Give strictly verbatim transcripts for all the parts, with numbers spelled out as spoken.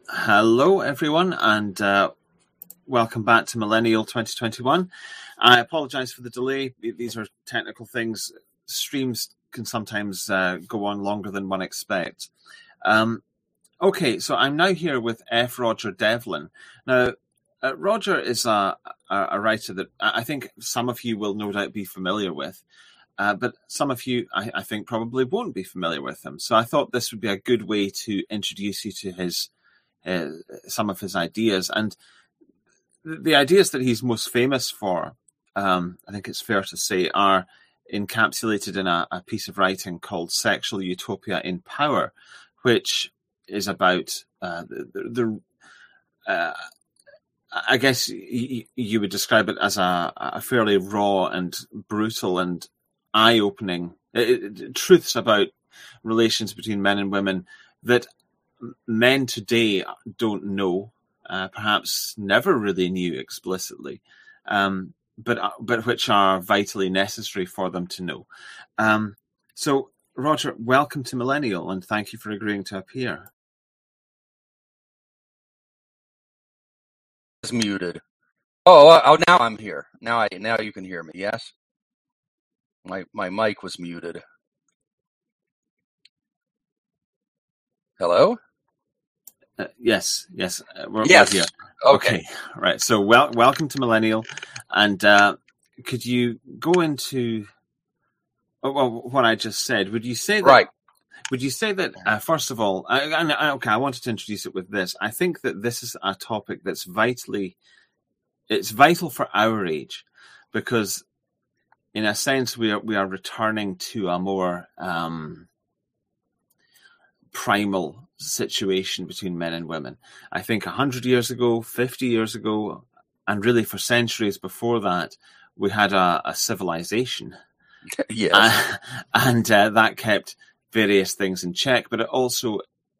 Hello, everyone, and uh, welcome back to Millennial twenty twenty-one. I apologize for the delay. These are technical things. Streams can sometimes uh, go on longer than one expects. Um, okay, so I'm now here with F. Roger Devlin. Now, uh, Roger is a, a, a writer that I think some of you will no doubt be familiar with. Uh, but some of you, I, I think, probably won't be familiar with him. So I thought this would be a good way to introduce you to his uh, some of his ideas. And the ideas that he's most famous for, um, I think it's fair to say, are encapsulated in a, a piece of writing called Sexual Utopia in Power, which is about uh, the... the uh, I guess y- you would describe it as a, a fairly raw and brutal and eye-opening it, it, truths about relations between men and women that men today don't know, uh, perhaps never really knew explicitly, um, but uh, but which are vitally necessary for them to know. Um, so, Roger, welcome to Millennial, and thank you for agreeing to appear. Is muted. Oh, oh, now I'm here. Now I now you can hear me. Yes. My my mic was muted. Hello? Uh, yes, yes, uh, we're, yes. we're here. Okay. okay, right. So, well, welcome to Millennial, and uh, could you go into oh, well, what I just said? Would you say that? Right. Would you say that uh, first of all? I, I, okay, I wanted to introduce it with this. I think that this is a topic that's vitally, it's vital for our age, because, in a sense, we are we are returning to a more um, primal situation between men and women. I think a hundred years ago, fifty years ago, and really for centuries before that, we had a, a civilization. Yes. Uh, and uh, that kept various things in check, but it also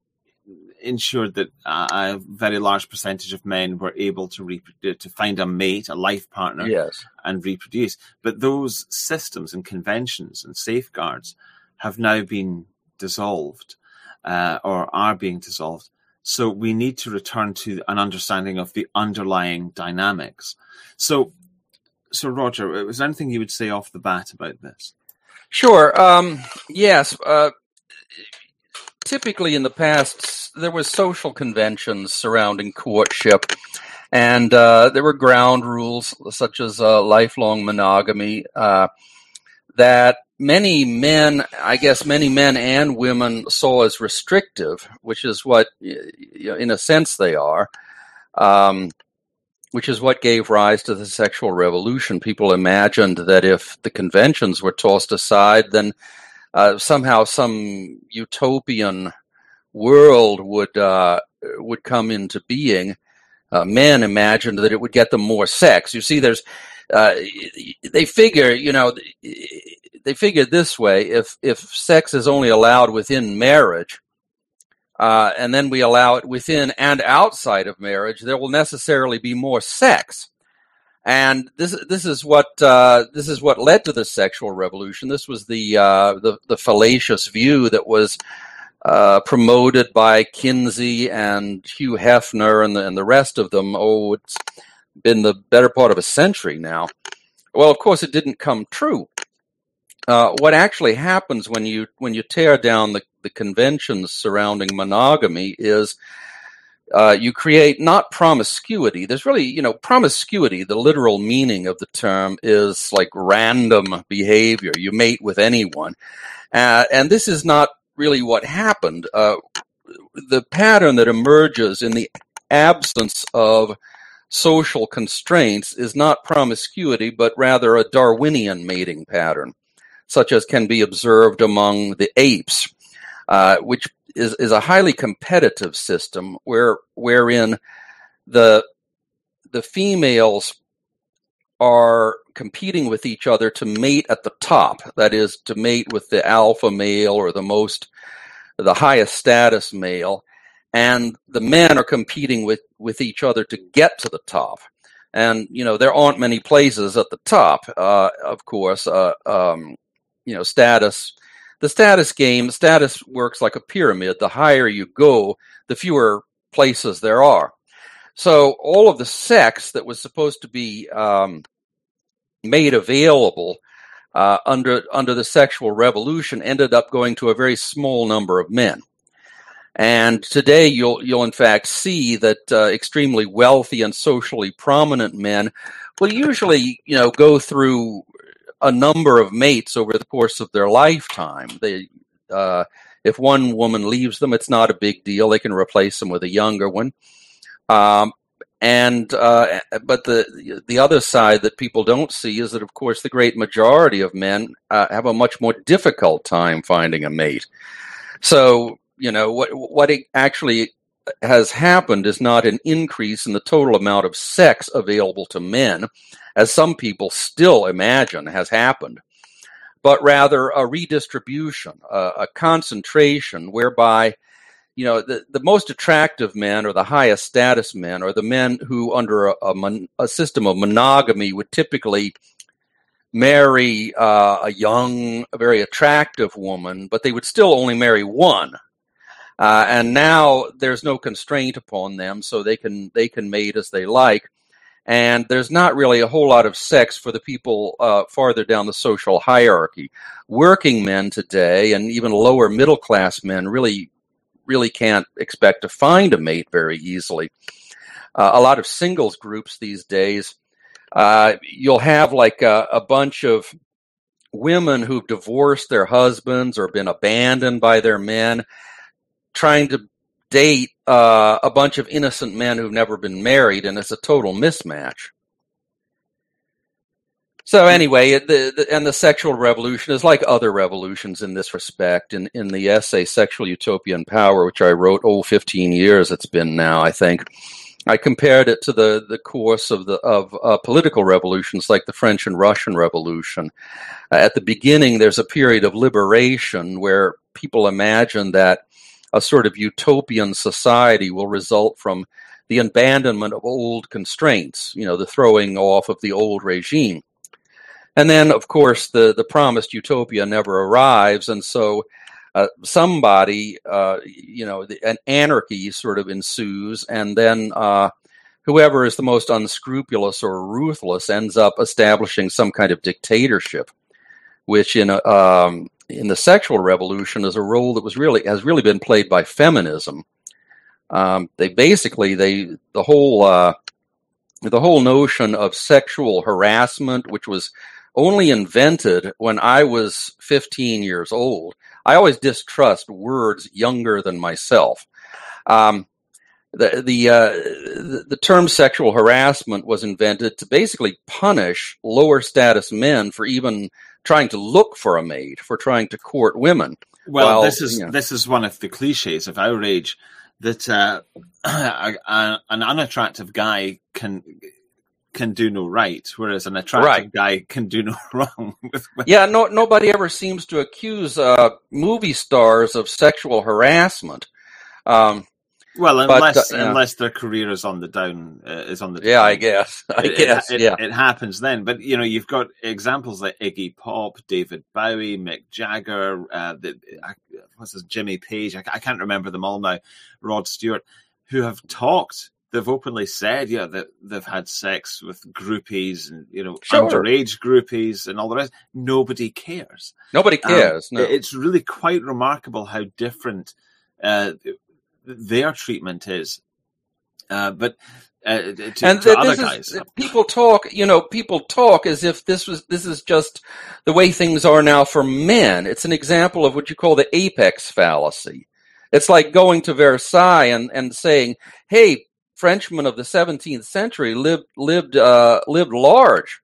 ensured that a, a very large percentage of men were able to reproduce, to find a mate, a life partner, yes. and reproduce. But those systems and conventions and safeguards have now been dissolved. Uh, or are being dissolved. So we need to return to an understanding of the underlying dynamics. So, so Roger, was there anything you would say off the bat about this? Sure. Um, yes. Uh, typically in the past, there were social conventions surrounding courtship, and uh, there were ground rules such as uh, lifelong monogamy uh, that many men, I guess many men and women saw as restrictive, which is what, in a sense, they are, um, which is what gave rise to the sexual revolution. People imagined that if the conventions were tossed aside, then uh, somehow some utopian world would uh, would come into being. Uh, men imagined that it would get them more sex. You see, there's uh, they figure, you know, they figure this way: if if sex is only allowed within marriage, uh, and then we allow it within and outside of marriage, there will necessarily be more sex. And this this is what uh, this is what led to the sexual revolution. This was the uh, the, the fallacious view that was Uh, promoted by Kinsey and Hugh Hefner and the, and the rest of them. Oh, it's been the better part of a century now. Well, of course, it didn't come true. Uh, what actually happens when you when you tear down the, the conventions surrounding monogamy is uh, you create not promiscuity. There's really, you know, promiscuity, the literal meaning of the term is like random behavior. You mate with anyone. Uh, and this is not really what happened. Uh, the pattern that emerges in the absence of social constraints is not promiscuity, but rather a Darwinian mating pattern, such as can be observed among the apes, uh, which is, is a highly competitive system where wherein the the females are competing with each other to mate at the top. That is, to mate with the alpha male or the most, the highest status male. And the men are competing with, with each other to get to the top. And, you know, there aren't many places at the top, uh, of course. Uh, um, you know, status, the status game, status works like a pyramid. The higher you go, the fewer places there are. So all of the sex that was supposed to be um, made available uh, under under the sexual revolution ended up going to a very small number of men. And today you'll you'll in fact see that uh, extremely wealthy and socially prominent men will usually, you know, go through a number of mates over the course of their lifetime. They uh, if one woman leaves them, it's not a big deal. They can replace them with a younger one. Um, and uh, but the the other side that people don't see is that, of course, the great majority of men uh, have a much more difficult time finding a mate. So, you know, what what actually has happened is not an increase in the total amount of sex available to men, as some people still imagine has happened, but rather a redistribution, a, a concentration whereby, you know, the, the most attractive men or the highest status men are the men who, under a, a, mon, a system of monogamy, would typically marry uh, a young, a very attractive woman, but they would still only marry one. Uh, and now there's no constraint upon them, so they can they can mate as they like. And there's not really a whole lot of sex for the people uh, farther down the social hierarchy. Working men today, and even lower middle class men, really really can't expect to find a mate very easily. Uh, a lot of singles groups these days, uh, you'll have like a, a bunch of women who've divorced their husbands or been abandoned by their men, trying to date uh, a bunch of innocent men who've never been married, and it's a total mismatch. So anyway, the, the, and the sexual revolution is like other revolutions in this respect. In, in the essay Sexual Utopia and Power, which I wrote, oh, fifteen years it's been now, I think, I compared it to the, the course of the of uh, political revolutions like the French and Russian Revolution. Uh, at the beginning, there's a period of liberation where people imagine that a sort of utopian society will result from the abandonment of old constraints, you know, the throwing off of the old regime. And then, of course, the, the promised utopia never arrives, and so uh, somebody, uh, you know, the, an anarchy sort of ensues, and then uh, whoever is the most unscrupulous or ruthless ends up establishing some kind of dictatorship, which in a, um, in the sexual revolution is a role that was really has really been played by feminism. Um, they basically they the whole uh, the whole notion of sexual harassment, which was only invented when I was fifteen years old. I always distrust words younger than myself. Um, the the, uh, the the term sexual harassment was invented to basically punish lower status men for even trying to look for a mate, for trying to court women. Well, While, this is you know, this is one of the cliches of outrage that uh, a, a, an unattractive guy can can do no right, whereas an attractive Right. guy can do no wrong. With women. Yeah, no, nobody ever seems to accuse uh, movie stars of sexual harassment. Um, Well, But, unless uh, yeah. unless their career is on the down, uh, is on the yeah, I decline. guess. I It- guess. it, yeah. it happens then. But you know, you've got examples like Iggy Pop, David Bowie, Mick Jagger, uh, the, I, what's his Jimmy Page. I, I can't remember them all now. Rod Stewart, who have talked. They've openly said, yeah, that they've had sex with groupies and you know Sure. underage groupies and all the rest. Nobody cares. Nobody Um, cares. no. it- It's really quite remarkable how different uh, their treatment is. Uh, but uh, to, and to th- other this guys, is people talk. You know, people talk as if this was this is just the way things are now for men. It's an example of what you call the apex fallacy. It's like going to Versailles and, and saying, "Hey, Frenchmen of the seventeenth century lived lived uh, lived large."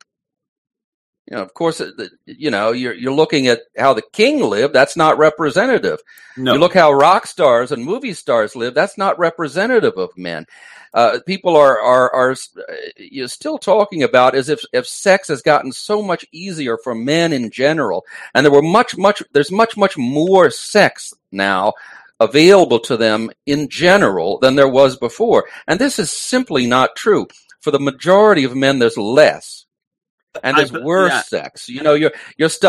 You know, of course, it- the- you know you're you're looking at how the king lived. That's not representative. no, You look how rock stars and movie stars live. That's not representative of men. Uh, people are are are uh, you're still talking about as if if sex has gotten so much easier for men in general, and there were much much there's much much more sex now available to them in general than there was before, and this is simply not true. For the majority of men, there's less, and I there's be- worse yeah. sex. You know, you're you're stuck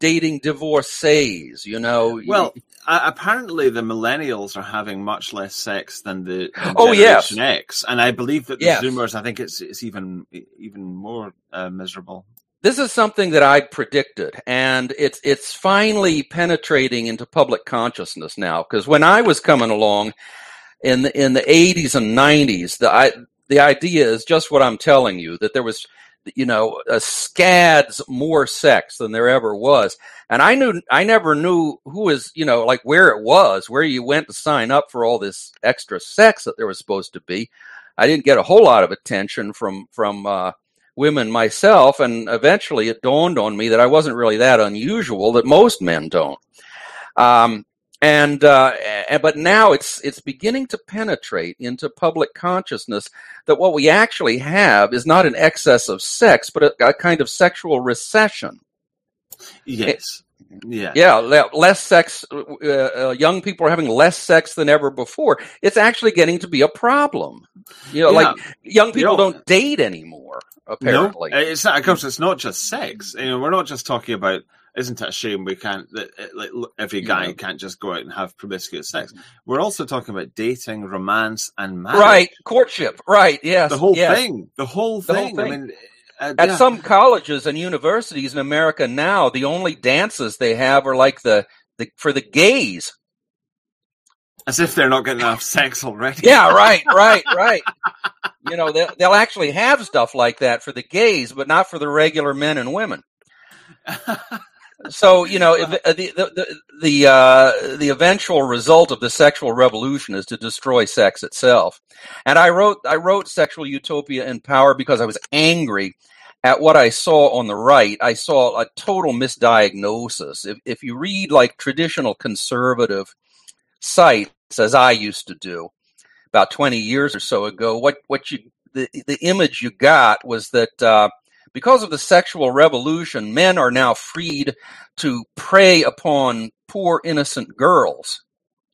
dating divorcees, you know. Well, uh, apparently the millennials are having much less sex than the than oh yes, Generation X, and I believe that the yes. Zoomers, I think it's it's even even more uh, miserable. This is something that I predicted, and it's it's finally penetrating into public consciousness now. Because when I was coming along in the in the eighties and nineties, the I, the idea is just what I'm telling you, that there was, you know, a scads more sex than there ever was. And I knew, I never knew who was, you know, like where it was, where you went to sign up for all this extra sex that there was supposed to be. I didn't get a whole lot of attention from, from, uh, women myself. And eventually it dawned on me that I wasn't really that unusual, that most men don't. Um, And, uh, and but now it's it's beginning to penetrate into public consciousness that what we actually have is not an excess of sex, but a, a kind of sexual recession. Yes. Yeah. Yeah. Less sex. Uh, uh, young people are having less sex than ever before. It's actually getting to be a problem. You know, yeah. like young people you know, don't date anymore. Apparently, no, it's not. Of course, it's not just sex. You know, we're not just talking about. Isn't it a shame we can't, that like, every guy yeah. can't just go out and have promiscuous sex? We're also talking about dating, romance, and marriage. Right, courtship, right, yes. The whole yes. thing, the whole the thing. Whole thing. I mean, uh, At yeah. some colleges and universities in America now, the only dances they have are like the, the for the gays. As if they're not getting enough sex already. Yeah, right, right, right. You know, they'll, they'll actually have stuff like that for the gays, but not for the regular men and women. So, you know, the the the the, uh, the eventual result of the sexual revolution is to destroy sex itself. And I wrote I wrote Sexual Utopia in Power because I was angry at what I saw on the right. I saw a total misdiagnosis. If if you read like traditional conservative sites, as I used to do about twenty years or so ago, what what you the the image you got was that. Uh, Because of the sexual revolution, men are now freed to prey upon poor, innocent girls.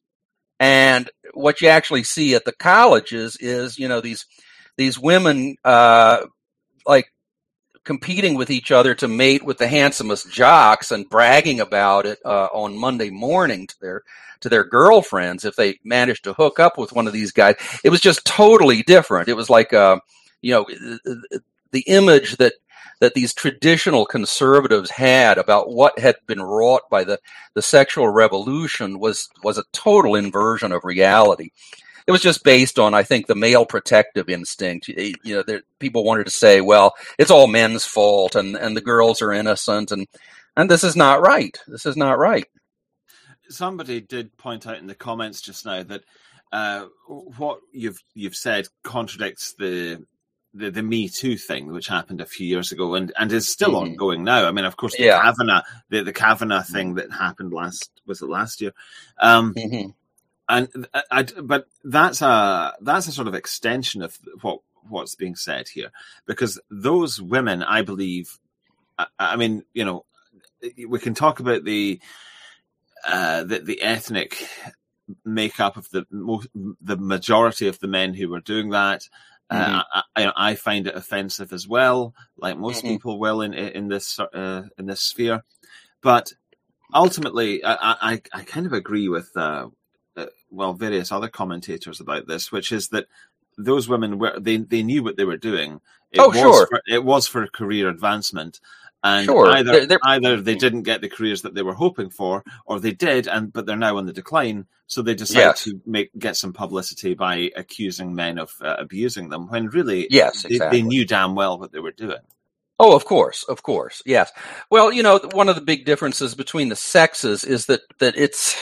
And what you actually see at the colleges is, you know, these these women uh, like competing with each other to mate with the handsomest jocks and bragging about it uh, on Monday morning to their to their girlfriends if they managed to hook up with one of these guys. It was just totally different. It was like, uh, you know, the image that that these traditional conservatives had about what had been wrought by the, the sexual revolution was, was a total inversion of reality. It was just based on, I think, the male protective instinct. You know, there, people wanted to say, well, it's all men's fault and, and the girls are innocent. And, and this is not right. This is not right. Somebody did point out in the comments just now that uh, what you've, you've said contradicts the, The, the Me Too thing, which happened a few years ago and, and is still mm-hmm. ongoing now. I mean, of course, the yeah. Kavanaugh, the, the Kavanaugh thing that happened last, was it last year? Um, mm-hmm. And I, I, but that's a that's a sort of extension of what what's being said here, because those women, I believe, I, I mean, you know, we can talk about the uh, the, the ethnic makeup of the the majority of the men who were doing that. Mm-hmm. Uh, I, I find it offensive as well, like most mm-hmm. people will in in this uh, in this sphere. But ultimately, I I, I kind of agree with uh, uh, well various other commentators about this, which is that those women were they, they knew what they were doing. It oh, was sure. For, it was for career advancement. And sure. either they're, they're... either they didn't get the careers that they were hoping for, or they did, and but they're now on the decline. So they decided yes. to make get some publicity by accusing men of uh, abusing them, when really, yes, they, exactly. they knew damn well what they were doing. Oh, of course, of course, yes. Well, you know, one of the big differences between the sexes is that that it's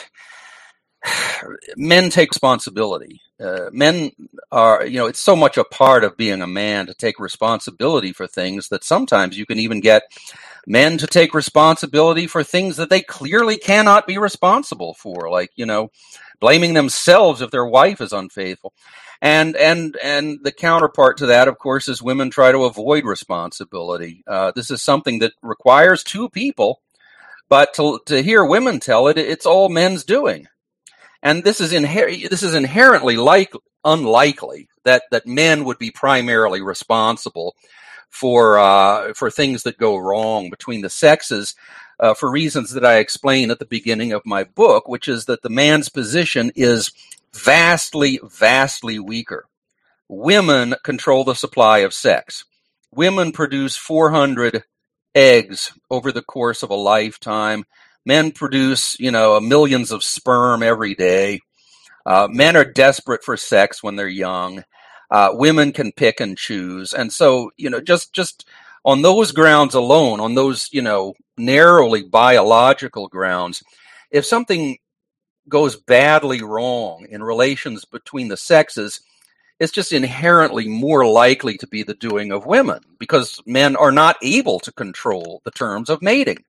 men take responsibility. Uh, men are, you know, it's so much a part of being a man to take responsibility for things that sometimes you can even get men to take responsibility for things that they clearly cannot be responsible for, like, you know, blaming themselves if their wife is unfaithful. And and and the counterpart to that, of course, is women try to avoid responsibility. Uh, this is something that requires two people, but to to hear women tell it, it's all men's doing. And this is inher- this is inherently like unlikely that, that men would be primarily responsible for uh, for things that go wrong between the sexes, uh, for reasons that I explain at the beginning of my book, which is that the man's position is vastly, vastly weaker. Women control the supply of sex. Women produce four hundred eggs over the course of a lifetime. Men produce, you know, millions of sperm every day. Uh, men are desperate for sex when they're young. Uh, women can pick and choose. And so, you know, just, just on those grounds alone, on those, you know, narrowly biological grounds, if something goes badly wrong in relations between the sexes, it's just inherently more likely to be the doing of women, because men are not able to control the terms of mating.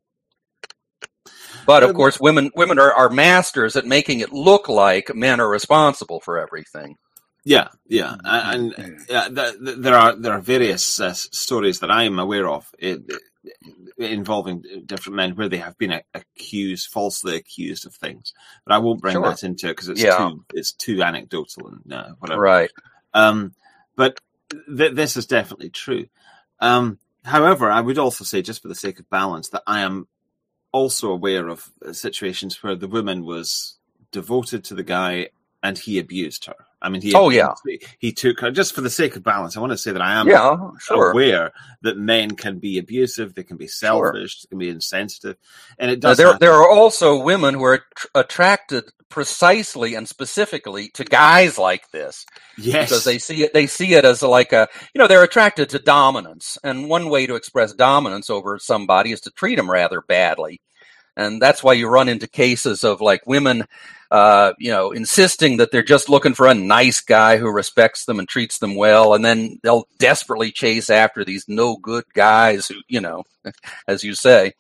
But of course, women women are, are masters at making it look like men are responsible for everything. Yeah, yeah, and uh, th- th- there are there are various uh, stories that I am aware of it, it, involving different men where they have been a- accused, falsely accused of things. But I won't bring Sure. that into it because it's Yeah. too it's too anecdotal and uh, whatever. Right. Um, but th- this is definitely true. Um, however, I would also say, just for the sake of balance, that I am also aware of situations where the woman was devoted to the guy and he abused her. I mean, he, Oh, yeah. he, he took her, just for the sake of balance. I want to say that I am Yeah, sure. aware that men can be abusive, they can be selfish, they can be insensitive. And it Uh, does there, happen. there are also women who are tr- attracted precisely and specifically to guys like this. Yes. Because they see it, they see it as like a, you know, they're attracted to dominance. And one way to express dominance over somebody is to treat them rather badly. And that's why you run into cases of like women, uh, you know, insisting that they're just looking for a nice guy who respects them and treats them well. And then they'll desperately chase after these no good guys who, you know, as you say,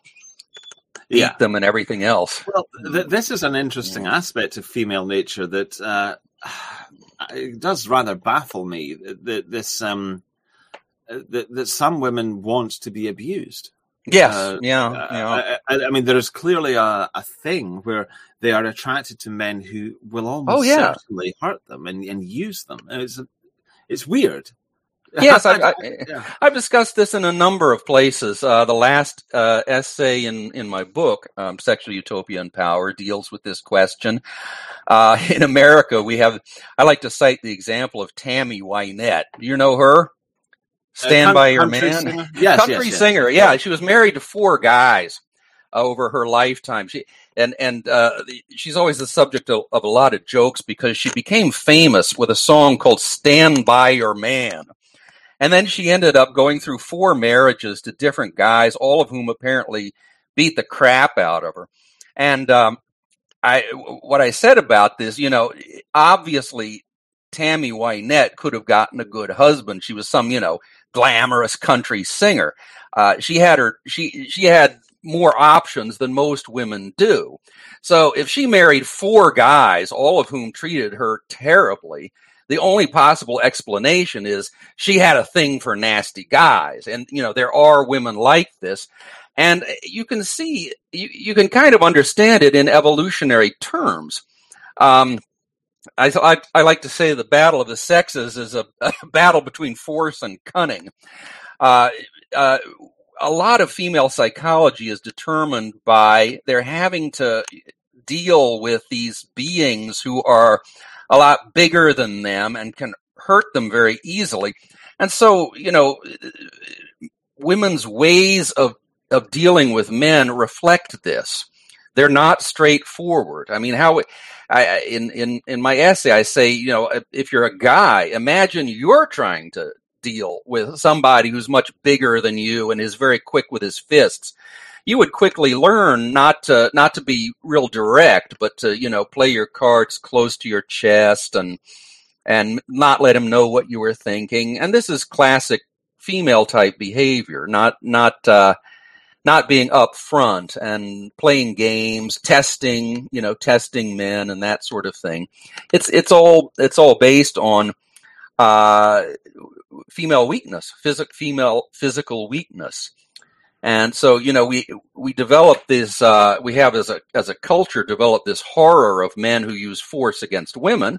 beat Yeah. them and everything else. Well, th- this is an interesting aspect of female nature that uh, it does rather baffle me. That this um, that, that some women want to be abused. Yes, Uh, yeah, uh, yeah. I, I mean, there is clearly a, a thing where they are attracted to men who will almost Oh, yeah. certainly hurt them and, and use them. And it's it's weird. Yes, I, I, Yeah. I've discussed this in a number of places. Uh, the last uh, essay in, in my book, um, Sexual Utopia and Power, deals with this question. Uh, in America, we have, I like to cite the example of Tammy Wynette. Do you know her? Stand Uh, by Your country Man. singer? Yes, country yes, yes. singer. Yeah, she was married to four guys over her lifetime. She and and uh, she's always the subject of, of a lot of jokes because she became famous with a song called "Stand by Your Man," and then she ended up going through four marriages to different guys, all of whom apparently beat the crap out of her. And um, I, what I said about this, you know, obviously Tammy Wynette could have gotten a good husband. She was some, you know, glamorous country singer. Uh, she had her, she, she had more options than most women do. So if she married four guys, all of whom treated her terribly, the only possible explanation is she had a thing for nasty guys. And, you know, there are women like this. And you can see, you, you can kind of understand it in evolutionary terms. Um, I, I, I like to say the battle of the sexes is a, a battle between force and cunning. Uh, uh, a lot of female psychology is determined by their having to deal with these beings who are a lot bigger than them and can hurt them very easily. And so, you know, women's ways of, of dealing with men reflect this. They're not straightforward. I mean, how I, in, in, in my essay, I say, you know, if you're a guy, imagine you're trying to deal with somebody who's much bigger than you and is very quick with his fists. You would quickly learn not to, not to be real direct, but to, you know, play your cards close to your chest and, and not let him know what you were thinking. And this is classic female type behavior, not, not, uh, not being upfront and playing games, testing, you know, testing men and that sort of thing. It's, it's all, it's all based on, uh, female weakness, physical, female physical weakness. And so, you know, we, we develop this, uh, we have as a, as a culture developed this horror of men who use force against women.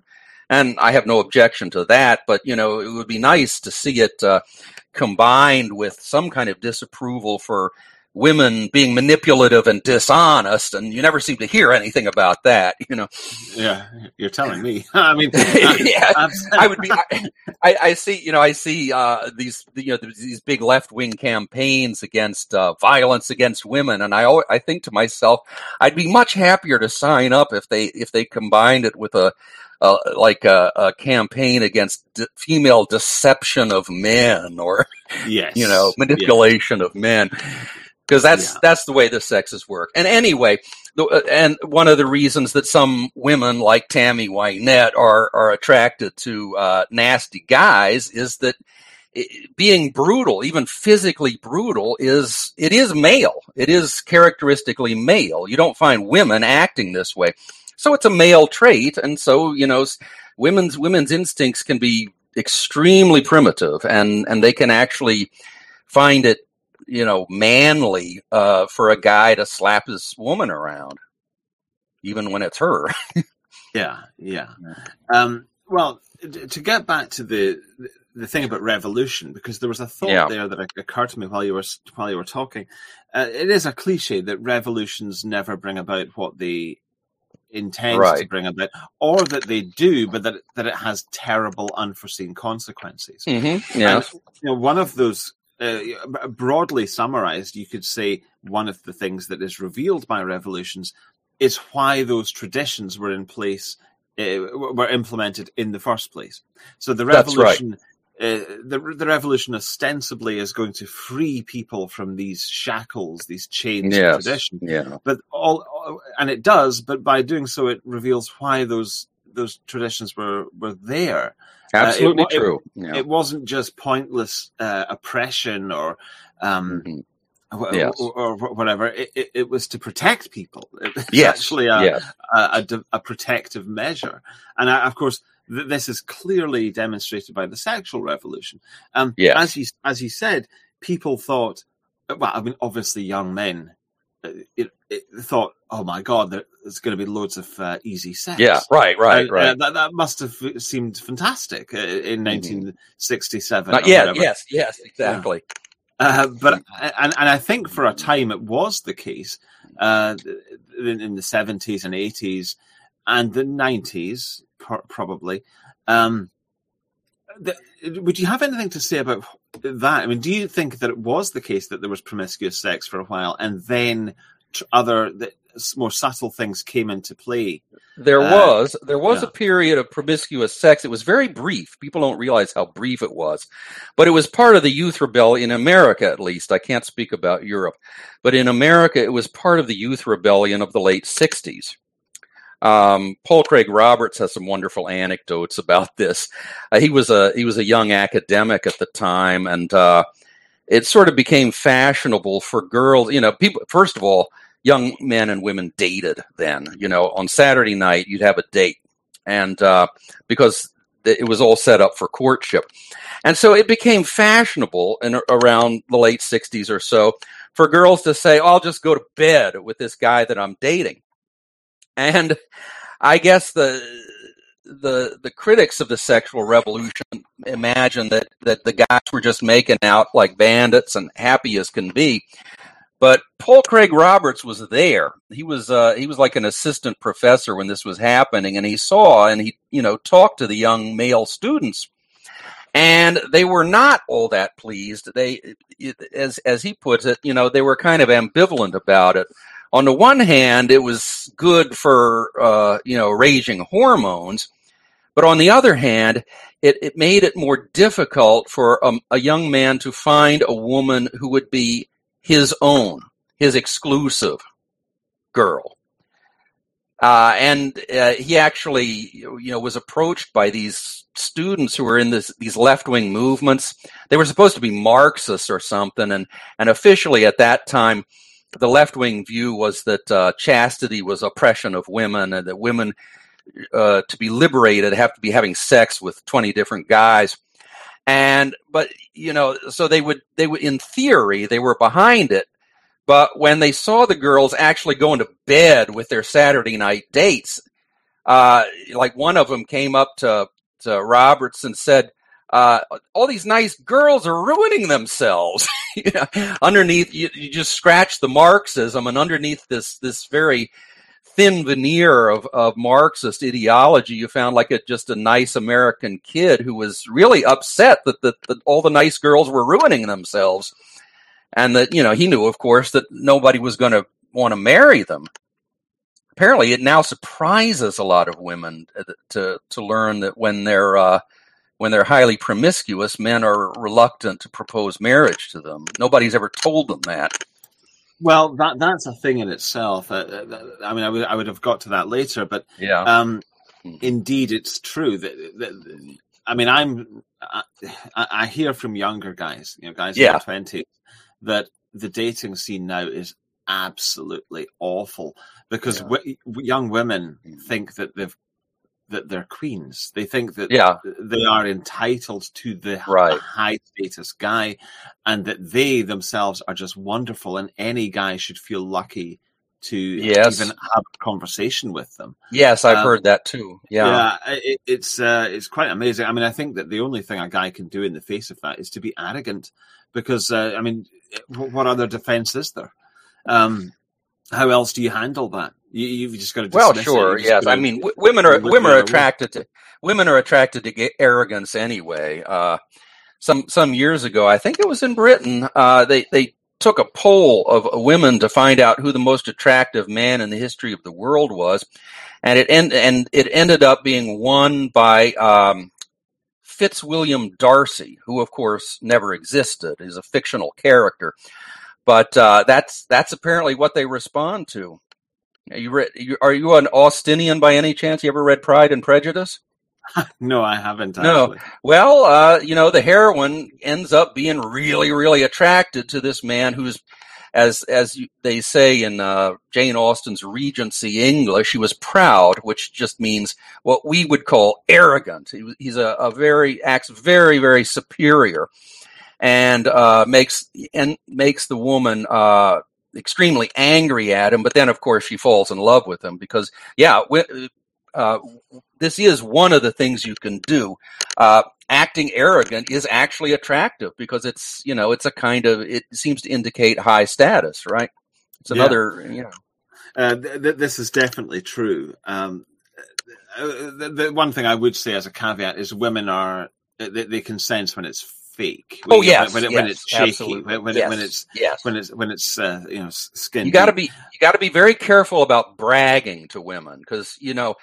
And I have no objection to that, but, you know, it would be nice to see it uh, combined with some kind of disapproval for women being manipulative and dishonest, and you never seem to hear anything about that, you know. Yeah, you're telling me. I mean, yeah, I would be. I, I see, you know, I see uh, these, you know, these big left-wing campaigns against uh, violence against women, and I, always, I think to myself, I'd be much happier to sign up if they if they combined it with a. Uh, like a, a campaign against de- female deception of men, or yes. you know, manipulation yeah. of men. Because that's yeah. that's the way the sexes work. And anyway, the, uh, and one of the reasons that some women like Tammy Wynette are are attracted to uh, nasty guys is that it, being brutal, even physically brutal, is it is male. It is characteristically male. You don't find women acting this way. So it's a male trait, and so, you know, women's women's instincts can be extremely primitive, and, and they can actually find it, you know, manly uh, for a guy to slap his woman around, even when it's her. yeah, yeah. Um, well, to get back to the the thing about revolution, because there was a thought yeah. there that occurred to me while you were while you were talking. Uh, it is a cliche that revolutions never bring about what they intends right. to bring about, or that they do, but that that it has terrible, unforeseen consequences. Mm-hmm. Yeah, you know, one of those, uh, broadly summarized, you could say one of the things that is revealed by revolutions is why those traditions were in place, uh, were implemented in the first place. So the revolution. That's right. Uh, the, the revolution ostensibly is going to free people from these shackles, these chains yes. of tradition. Yeah. But all, and it does, but by doing so, it reveals why those those traditions were, were there. Absolutely uh, it, true. It, yeah. it wasn't just pointless uh, oppression or um, mm-hmm. yes. or, or, or whatever. It, it, it was to protect people. It's yes. actually a, yes. a, a, a protective measure. And I, of course, this is clearly demonstrated by the sexual revolution. Um, yes. As he as he said, people thought, well, I mean, obviously young men uh, it, it thought, oh my God, there's going to be loads of uh, easy sex. Yeah, right, right, uh, right. Uh, that, that must have seemed fantastic uh, in nineteen sixty-seven. Mm-hmm. Or yeah, whatever. yes, yes, exactly. Yeah. Uh, but and, and I think for a time it was the case uh, in, in the seventies and eighties and the nineties. Probably. Um, the, would you have anything to say about that? I mean, do you think that it was the case that there was promiscuous sex for a while, and then other the, more subtle things came into play? There uh, was there was yeah. a period of promiscuous sex. It was very brief. People don't realize how brief it was, but it was part of the youth rebellion in America, at least. I can't speak about Europe, but in America, it was part of the youth rebellion of the late sixties. Um, Paul Craig Roberts has some wonderful anecdotes about this. Uh, he was a he was a young academic at the time, and uh, it sort of became fashionable for girls. You know, people. First of all, young men and women dated then. You know, on Saturday night you'd have a date, and uh, because it was all set up for courtship, and so it became fashionable in around the late sixties or so for girls to say, oh, "I'll just go to bed with this guy that I'm dating." And I guess the the the critics of the sexual revolution imagine that, that the guys were just making out like bandits and happy as can be. But Paul Craig Roberts was there. He was uh, he was like an assistant professor when this was happening, and he saw and he you know talked to the young male students, and they were not all that pleased. They, as as he puts it, you know, they were kind of ambivalent about it. On the one hand, it was good for, uh, you know, raging hormones. But on the other hand, it, it made it more difficult for um, a young man to find a woman who would be his own, his exclusive girl. Uh, and uh, he actually, you know, was approached by these students who were in this, these left-wing movements. They were supposed to be Marxists or something. And, and officially at that time, the left-wing view was that uh, chastity was oppression of women, and that women, uh, to be liberated, have to be having sex with twenty different guys. And, but, you know, so they would, they would, in theory, they were behind it. But when they saw the girls actually going to bed with their Saturday night dates, Uh, like one of them came up to, to Roberts and said, uh, all these nice girls are ruining themselves. You know, underneath, you, you just scratch the Marxism, and underneath this, this very thin veneer of, of Marxist ideology, you found like a, just a nice American kid who was really upset that, that, that all the nice girls were ruining themselves. And that, you know, he knew, of course, that nobody was going to want to marry them. Apparently, it now surprises a lot of women to to learn that when they're uh, when they're highly promiscuous, men are reluctant to propose marriage to them. Nobody's ever told them that. Well, that that's a thing in itself. Uh, I mean, I would I would have got to that later, but yeah, um, mm-hmm. Indeed, it's true that, that. I mean, I'm I, I hear from younger guys, you know, guys in yeah. their twenties, that the dating scene now is absolutely awful because yeah. w- young women think that they've that they're queens. They think that yeah. they are entitled to the right. high status guy, and that they themselves are just wonderful, and any guy should feel lucky to yes. even have a conversation with them. Yes, I've um, heard that too. Yeah, yeah, it, it's uh, it's quite amazing. I mean, I think that the only thing a guy can do in the face of that is to be arrogant, because uh, I mean, what other defense is there? Um, how else do you handle that? You, you've just got to well, dismiss sure, it. yes. To, I mean, w- women are women are attracted to women are attracted to arrogance anyway. Uh, some some years ago, I think it was in Britain, uh, they they took a poll of women to find out who the most attractive man in the history of the world was, and it end, and it ended up being won by um, Fitzwilliam Darcy, who of course never existed. He's a fictional character. But uh, that's that's apparently what they respond to. You read? You, are you an Austinian by any chance? You ever read Pride and Prejudice? No, I haven't. Actually. No. Well, uh, you know, the heroine ends up being really, really attracted to this man who's, as as they say in uh, Jane Austen's Regency English, he was proud, which just means what we would call arrogant. He, he's a, a very acts very, very superior. And uh, makes and makes the woman uh, extremely angry at him. But then, of course, she falls in love with him because, yeah, uh, this is one of the things you can do. Uh, acting arrogant is actually attractive because it's, you know, it's a kind of, it seems to indicate high status, right? It's another, yeah. you know. Uh, th- th- this is definitely true. Um, the, the one thing I would say as a caveat is women are, they, they can sense when it's fake. Oh yes, when, it, yes, when it's shaky, absolutely. when, yes, when it's yes. when it's when it's uh, you know skin. You got to be you got to be very careful about bragging to women because you know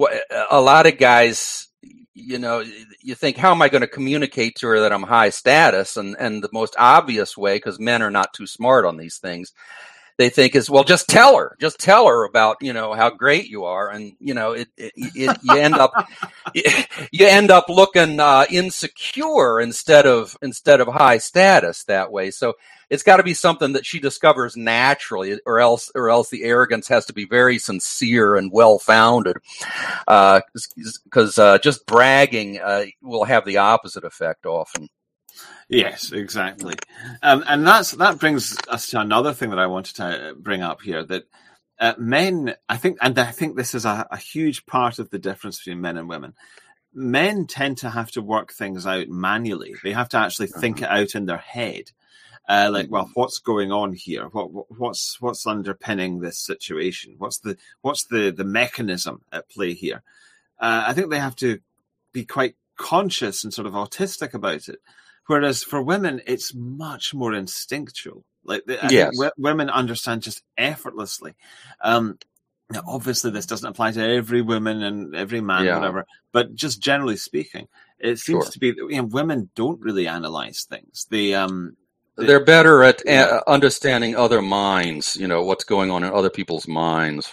a lot of guys. You know, you think, how am I going to communicate to her that I'm high status? And and the most obvious way, because men are not too smart on these things, they think is, well, just tell her, just tell her about, you know, how great you are. And, you know, it, it, it you end up, you end up looking uh, insecure instead of, instead of high status that way. So it's got to be something that she discovers naturally, or else, or else the arrogance has to be very sincere and well-founded. Uh, cause uh, just bragging uh, will have the opposite effect often. Yes, exactly. Um, and that's that brings us to another thing that I wanted to bring up here, that uh, men, I think, and I think this is a, a huge part of the difference between men and women. Men tend to have to work things out manually. They have to actually think it out in their head. Uh, like, well, what's going on here? What, what's what's underpinning this situation? What's the what's the, the mechanism at play here? Uh, I think they have to be quite conscious and sort of autistic about it. Whereas for women, it's much more instinctual. Like I yes. think w- women understand just effortlessly. Um, now, obviously, this doesn't apply to every woman and every man, yeah. whatever. But just generally speaking, it seems sure. to be that you know, women don't really analyze things. They um, they, they're better at a- understanding other minds. You know what's going on in other people's minds.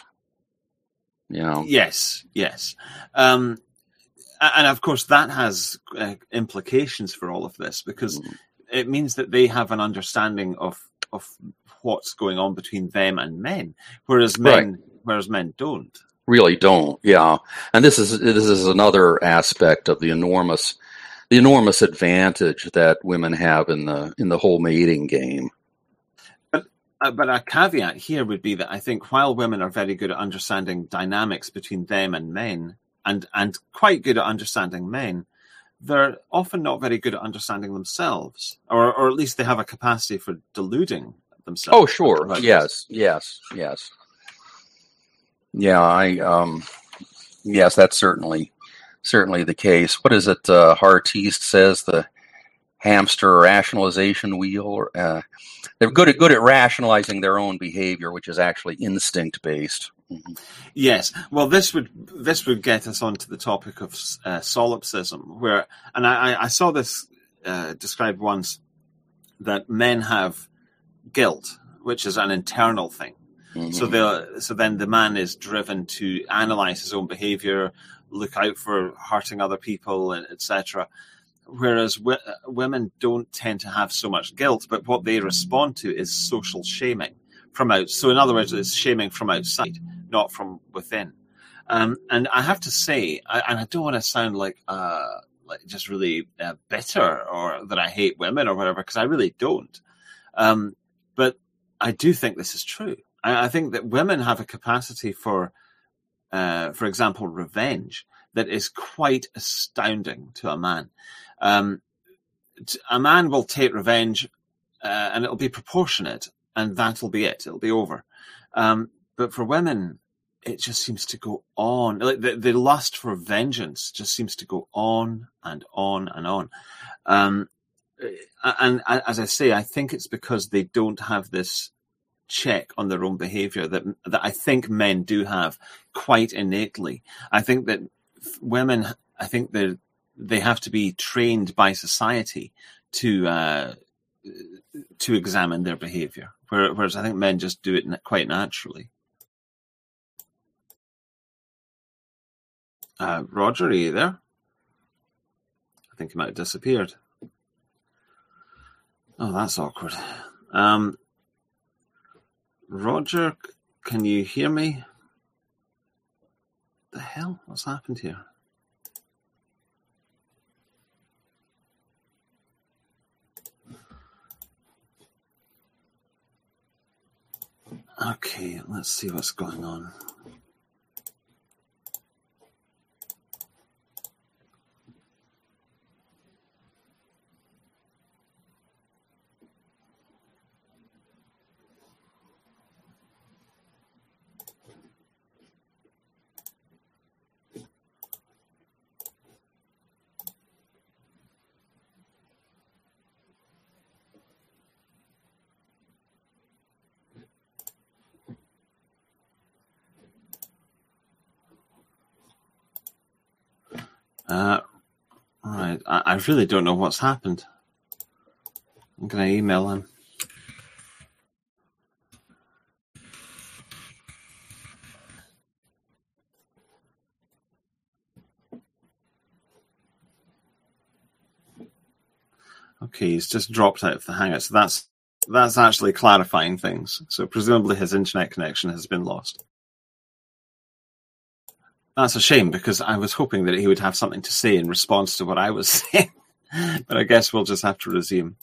You know. Yes. Yes. Um, And of course, that has uh, implications for all of this, because mm. it means that they have an understanding of of what's going on between them and men, whereas men right. whereas men don't. Really don't, yeah. And this is this is another aspect of the enormous the enormous advantage that women have in the in the whole mating game. But uh, but a caveat here would be that I think while women are very good at understanding dynamics between them and men, and and quite good at understanding men, they're often not very good at understanding themselves, or or at least they have a capacity for deluding themselves. Oh, sure. Yes, yes, yes. Yeah, I um, yes, that's certainly certainly the case. What is it? Uh, Hartiste says the hamster rationalization wheel. Uh, they're good at good at rationalizing their own behavior, which is actually instinct based. Mm-hmm. Yes, well, this would this would get us onto the topic of uh, solipsism, where, and I, I saw this uh, described once, that men have guilt, which is an internal thing. Mm-hmm. So the so then the man is driven to analyze his own behavior, look out for hurting other people, et cetera. Whereas w- women don't tend to have so much guilt, but what they respond to is social shaming from out. So in other words, it's shaming from outside, not from within. Um, and I have to say, I, and I don't want to sound like uh, like just really uh, bitter or that I hate women or whatever, because I really don't. Um, but I do think this is true. I, I think that women have a capacity for, uh, for example, revenge that is quite astounding to a man. Um, a man will take revenge uh, and it'll be proportionate, and that'll be it. It'll be over. Um, but for women, it just seems to go on. Like the, the lust for vengeance just seems to go on and on and on. Um, and, and as I say, I think it's because they don't have this check on their own behavior that that I think men do have quite innately. I think that women, I think they they have to be trained by society to uh, to examine their behavior, whereas I think men just do it quite naturally. Uh, Roger, are you there? I think he might have disappeared. Oh, that's awkward. Um, Roger, can you hear me? The hell? What's happened here? Okay, let's see what's going on. Uh, right. I, I really don't know what's happened. I'm going to email him. Okay, he's just dropped out of the Hangout. So that's that's actually clarifying things. So presumably his internet connection has been lost. That's a shame, because I was hoping that he would have something to say in response to what I was saying. But I guess we'll just have to resume.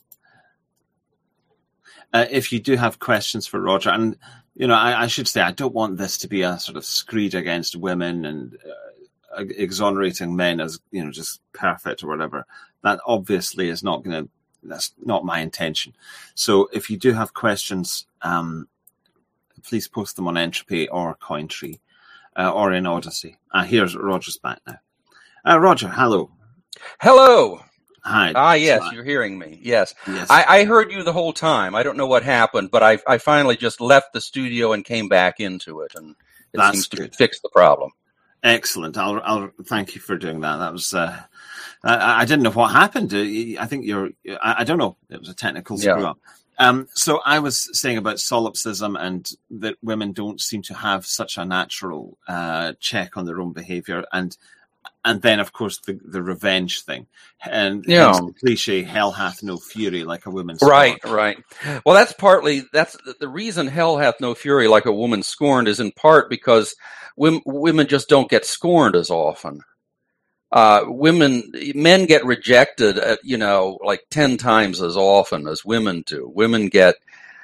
Uh, if you do have questions for Roger, and, you know, I, I should say, I don't want this to be a sort of screed against women and uh, exonerating men as, you know, just perfect or whatever. That obviously is not going to, that's not my intention. So if you do have questions, um, please post them on Entropy or Cointree. Uh, or in Odyssey. Uh, here's Roger's back now. Uh, Roger, hello. Hello. Hi. Ah, yes, so, you're hearing me. Yes. yes. I, I heard you the whole time. I don't know what happened, but I, I finally just left the studio and came back into it, and it That's seems to good. fix the problem. Excellent. I'll, I'll thank you for doing that. That was, uh, I, I didn't know what happened. I think you're, I, I don't know. It was a technical screw yeah. up. Um, so I was saying about solipsism and that women don't seem to have such a natural uh, check on their own behavior, and and then of course the, the revenge thing, and yeah. the cliche "hell hath no fury like a woman." Right, scorned. right. Well, that's partly that's the reason "hell hath no fury like a woman scorned" is in part because women, women just don't get scorned as often. Uh, women, men get rejected, at, you know, like ten times as often as women do. Women get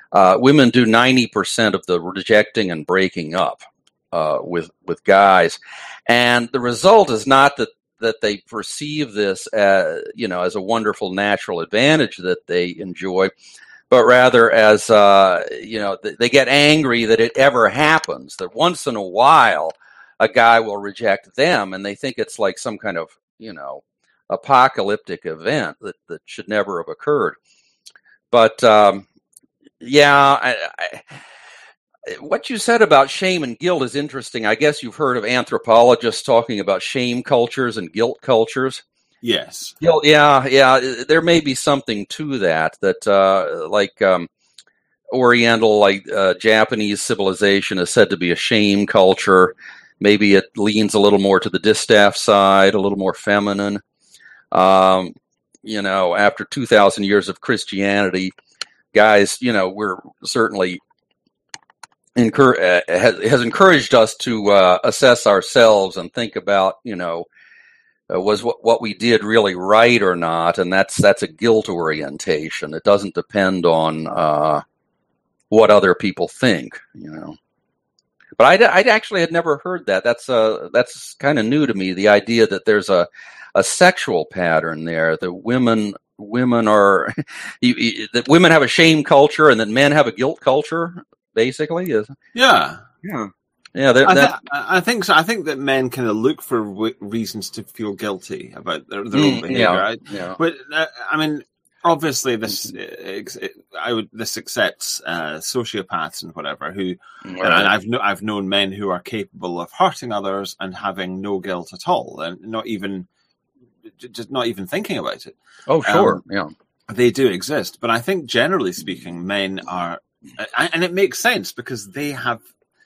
Uh, women do ninety percent of the rejecting and breaking up uh, with with guys, and the result is not that that they perceive this as, you know, as a wonderful natural advantage that they enjoy, but rather as uh, you know, they get angry that it ever happens. That once in a while, a guy will reject them, and they think it's like some kind of, you know, apocalyptic event that that should never have occurred. But um, yeah, I, I, what you said about shame and guilt is interesting. I guess you've heard of anthropologists talking about shame cultures and guilt cultures. Yes. Guilt, yeah, yeah. There may be something to that. That uh, like um, Oriental, like uh, Japanese civilization is said to be a shame culture. Maybe it leans a little more to the distaff side, a little more feminine. Um, you know, after two thousand years of Christianity, guys, you know, we're certainly incur- uh, has, has encouraged us to uh, assess ourselves and think about, you know, uh, was what, what we did really right or not, and that's that's a guilt orientation. It doesn't depend on uh, what other people think, you know. But I, I actually had never heard that. That's uh, that's kind of new to me. The idea that there's a a sexual pattern there. That women women are you, you, that women have a shame culture and that men have a guilt culture. Basically, is yeah, yeah, yeah. That, I, th- that, I think so. I think that men kind of look for w- reasons to feel guilty about their, their mm, own behavior. yeah, Right? yeah. But uh, I mean, obviously, this uh, I would this accepts uh, sociopaths and whatever who, right. and I've no, I've known men who are capable of hurting others and having no guilt at all, and not even just not even thinking about it. Oh, sure, um, yeah, they do exist. But I think, generally speaking, men are, and it makes sense because they have,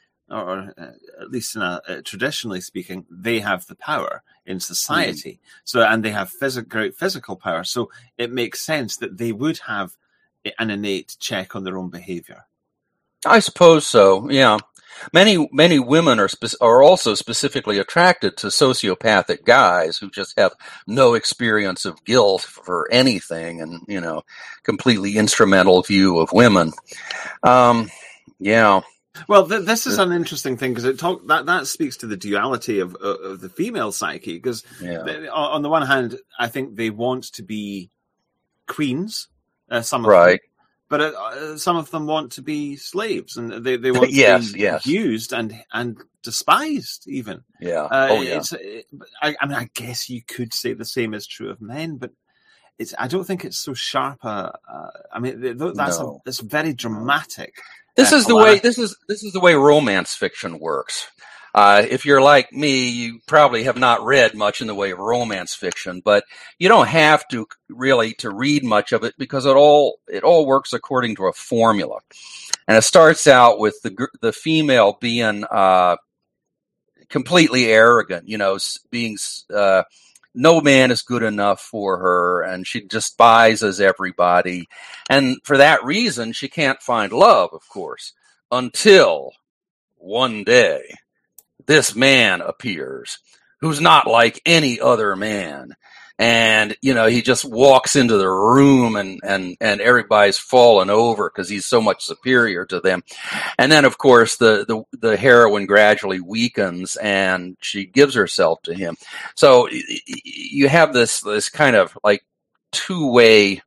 or at least in a, traditionally speaking, they have the power in society. Mm. So, and they have phys- great physical power. So it makes sense that they would have an innate check on their own behavior. I suppose so. Yeah, many many women are spe- are also specifically attracted to sociopathic guys who just have no experience of guilt for anything, and you know, completely instrumental view of women. Um, yeah. Well, th- this is an interesting thing because it talk that that speaks to the duality of uh, of the female psyche. Because yeah. on the one hand, I think they want to be queens, uh, some of right, them, but uh, some of them want to be slaves, and they, they want to yes, be yes. used and and despised even. Yeah. Uh, oh yeah. It's, it, I, I mean, I guess you could say the same is true of men, but it's I don't think it's so sharp. Uh, uh, I mean, that's no. a, it's very dramatic. This is the way. This is this is the way romance fiction works. Uh, if you're like me, you probably have not read much in the way of romance fiction, but you don't have to really to read much of it because it all it all works according to a formula, and it starts out with the the female being uh, completely arrogant, you know, being. Uh, No man is good enough for her, and she despises everybody. And for that reason, she can't find love, of course, until one day this man appears who's not like any other man. And, you know, he just walks into the room and, and, and everybody's fallen over because he's so much superior to them. And then, of course, the, the, the heroine gradually weakens and she gives herself to him. So you have this, this kind of like two-way,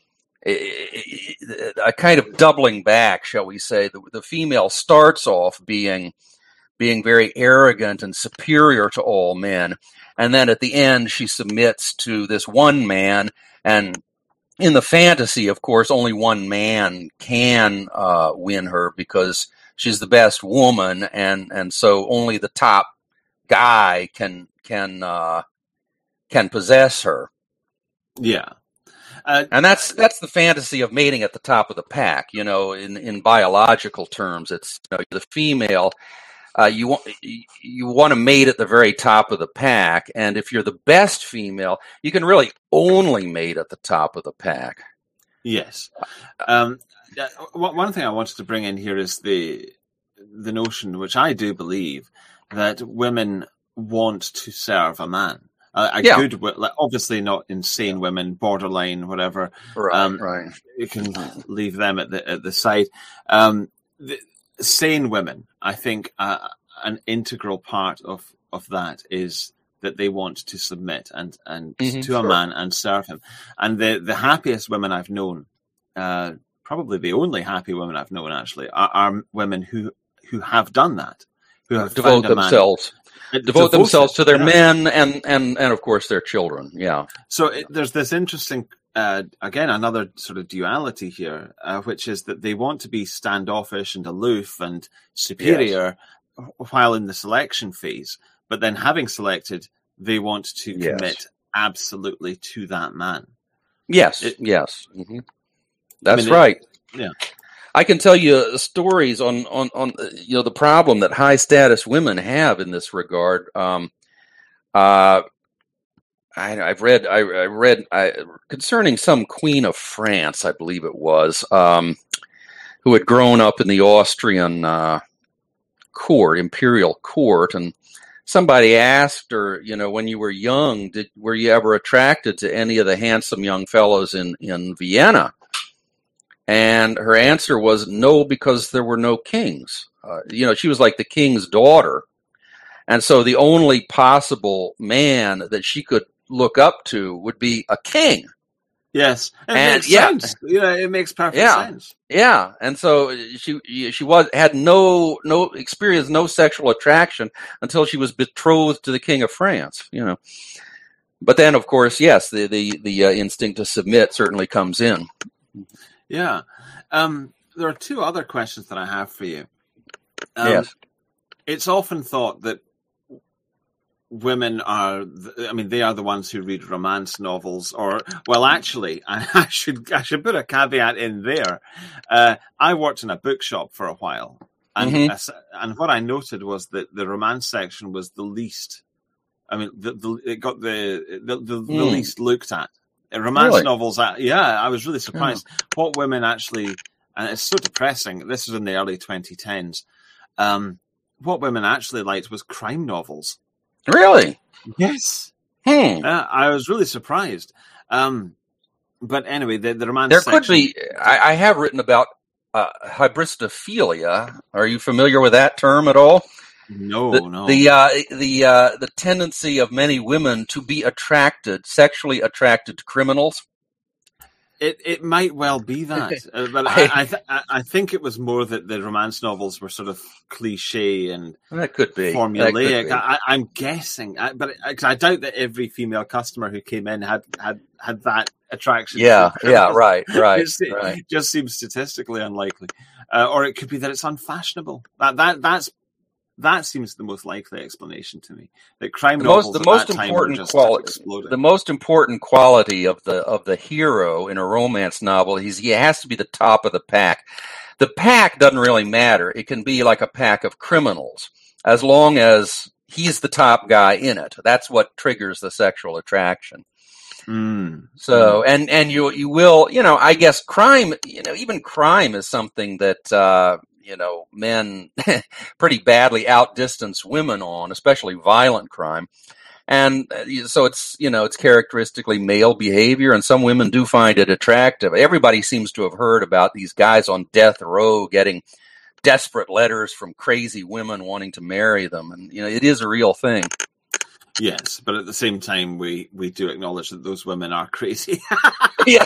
a kind of doubling back, shall we say. The, the female starts off being being very arrogant and superior to all men. And then at the end, she submits to this one man. And in the fantasy, of course, only one man can uh, win her because she's the best woman. And, and so only the top guy can, can, uh, can possess her. Yeah. Uh, and that's, that's the fantasy of mating at the top of the pack. You know, in, in biological terms, it's, you know, the female. Uh, you want you want to mate at the very top of the pack, and if you're the best female, you can really only mate at the top of the pack. Yes. Um, one thing I wanted to bring in here is the the notion, which I do believe, that women want to serve a man. A, a Yeah. good, like, obviously not insane women, borderline, whatever. Right, um, right. You can leave them at the at the side. Um, the, sane women, I think, uh, an integral part of, of that is that they want to submit and and Mhm, to a sure. man and serve him. And the the happiest women I've known, uh, probably the only happy women I've known actually, are, are women who who have done that, who have Devote found a man- themselves. Uh, Devote devoted, themselves to their yeah. men and, and, and of course their children. Yeah. So it, there's this interesting, uh, again, another sort of duality here, uh, which is that they want to be standoffish and aloof and superior while in the selection phase, but then having selected, they want to Yes. commit absolutely to that man. Yes. It- yes. hmm That's mean, it- right. yeah. I can tell you stories on, on, on uh, you know the problem that high status women have in this regard. Um, uh, I, I've read I, I read I, concerning some queen of France, I believe it was, um, who had grown up in the Austrian uh, court, imperial court, and somebody asked her, you know, when you were young, did were you ever attracted to any of the handsome young fellows in in Vienna? And her answer was no, because there were no kings. Uh, you know, she was like the king's daughter. And so the only possible man that she could look up to would be a king. Yes. It And- makes yeah. sense. You know, it makes perfect Yeah. sense. Yeah. And so she she was had no no experience, no sexual attraction until she was betrothed to the King of France, you know. But then, of course, yes, the the, the uh, instinct to submit certainly comes in. Yeah. Um, there are two other questions that I have for you. Um, Yes. It's often thought that women are, I mean, they are the ones who read romance novels, or, well, actually, I should I should put a caveat in there. Uh, I worked in a bookshop for a while, and Mhm. and what I noted was that the romance section was the least. I mean, the, the it got the the, the, the Mm. least looked at. Romance Really? novels, uh, yeah, I was really surprised. What women actually, and it's so depressing. This was in the early twenty tens. Um, what women actually liked was crime novels. Really? Yes. Hmm. Uh, I was really surprised. Um, but anyway, the, the romance There section, could be. I, I have written about uh, hybristophilia. Are you familiar with that term at all? No, The no. the uh, the uh, the tendency of many women to be attracted, sexually attracted to criminals. It it might well be that, uh, but I I, th- I I think it was more that the romance novels were sort of cliche and That could be That could formulaic. be. I, I'm guessing, I, but I, 'cause I doubt that every female customer who came in had had, had that attraction. Yeah, to yeah, criminals. right, right, It's- it right. just seems statistically unlikely, uh, or it could be that it's unfashionable. That that that's that seems the most likely explanation to me. That crime The most novels the at most that time important were just quality exploding. the most important quality of the of the hero in a romance novel is he has to be the top of the pack. The pack doesn't really matter. It can be like a pack of criminals, as long as he's the top guy in it. That's what triggers the sexual attraction. Mm. So, and and you you will, you know, I guess crime, you know, even crime is something that uh, you know, men pretty badly outdistance women on, especially violent crime. And uh, so it's, you know, it's characteristically male behavior, and some women do find it attractive. Everybody seems to have heard about these guys on death row getting desperate letters from crazy women wanting to marry them, and you know, it is a real thing. Yes, but at the same time, we, we do acknowledge that those women are crazy. Yeah.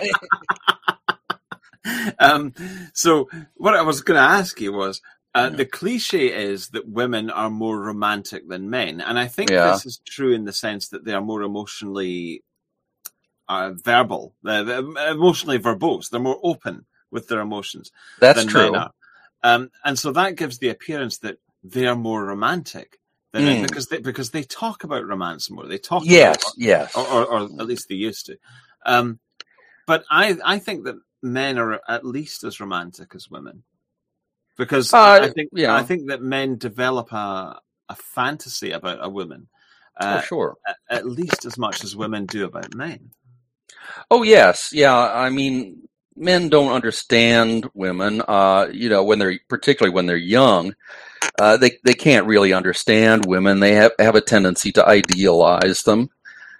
um, so what I was going to ask you was, uh, the cliche is that women are more romantic than men. And I think Yeah. this is true in the sense that they are more emotionally uh, verbal, they're, they're emotionally verbose. They're more open with their emotions That's than true. men are. Um, and so that gives the appearance that they are more romantic than men Mm. because they, because they talk about romance more. They talk Yes, about yes. or, or, or at least they used to. Um, but I, I think that men are at least as romantic as women, because Uh, I think yeah. I think that men develop a a fantasy about a woman, uh, Oh, sure. at, at least as much as women do about men. Oh, yes. Yeah. I mean, men don't understand women, uh, you know, when they're, particularly when they're young, uh, they, they can't really understand women. They have, have a tendency to idealize them.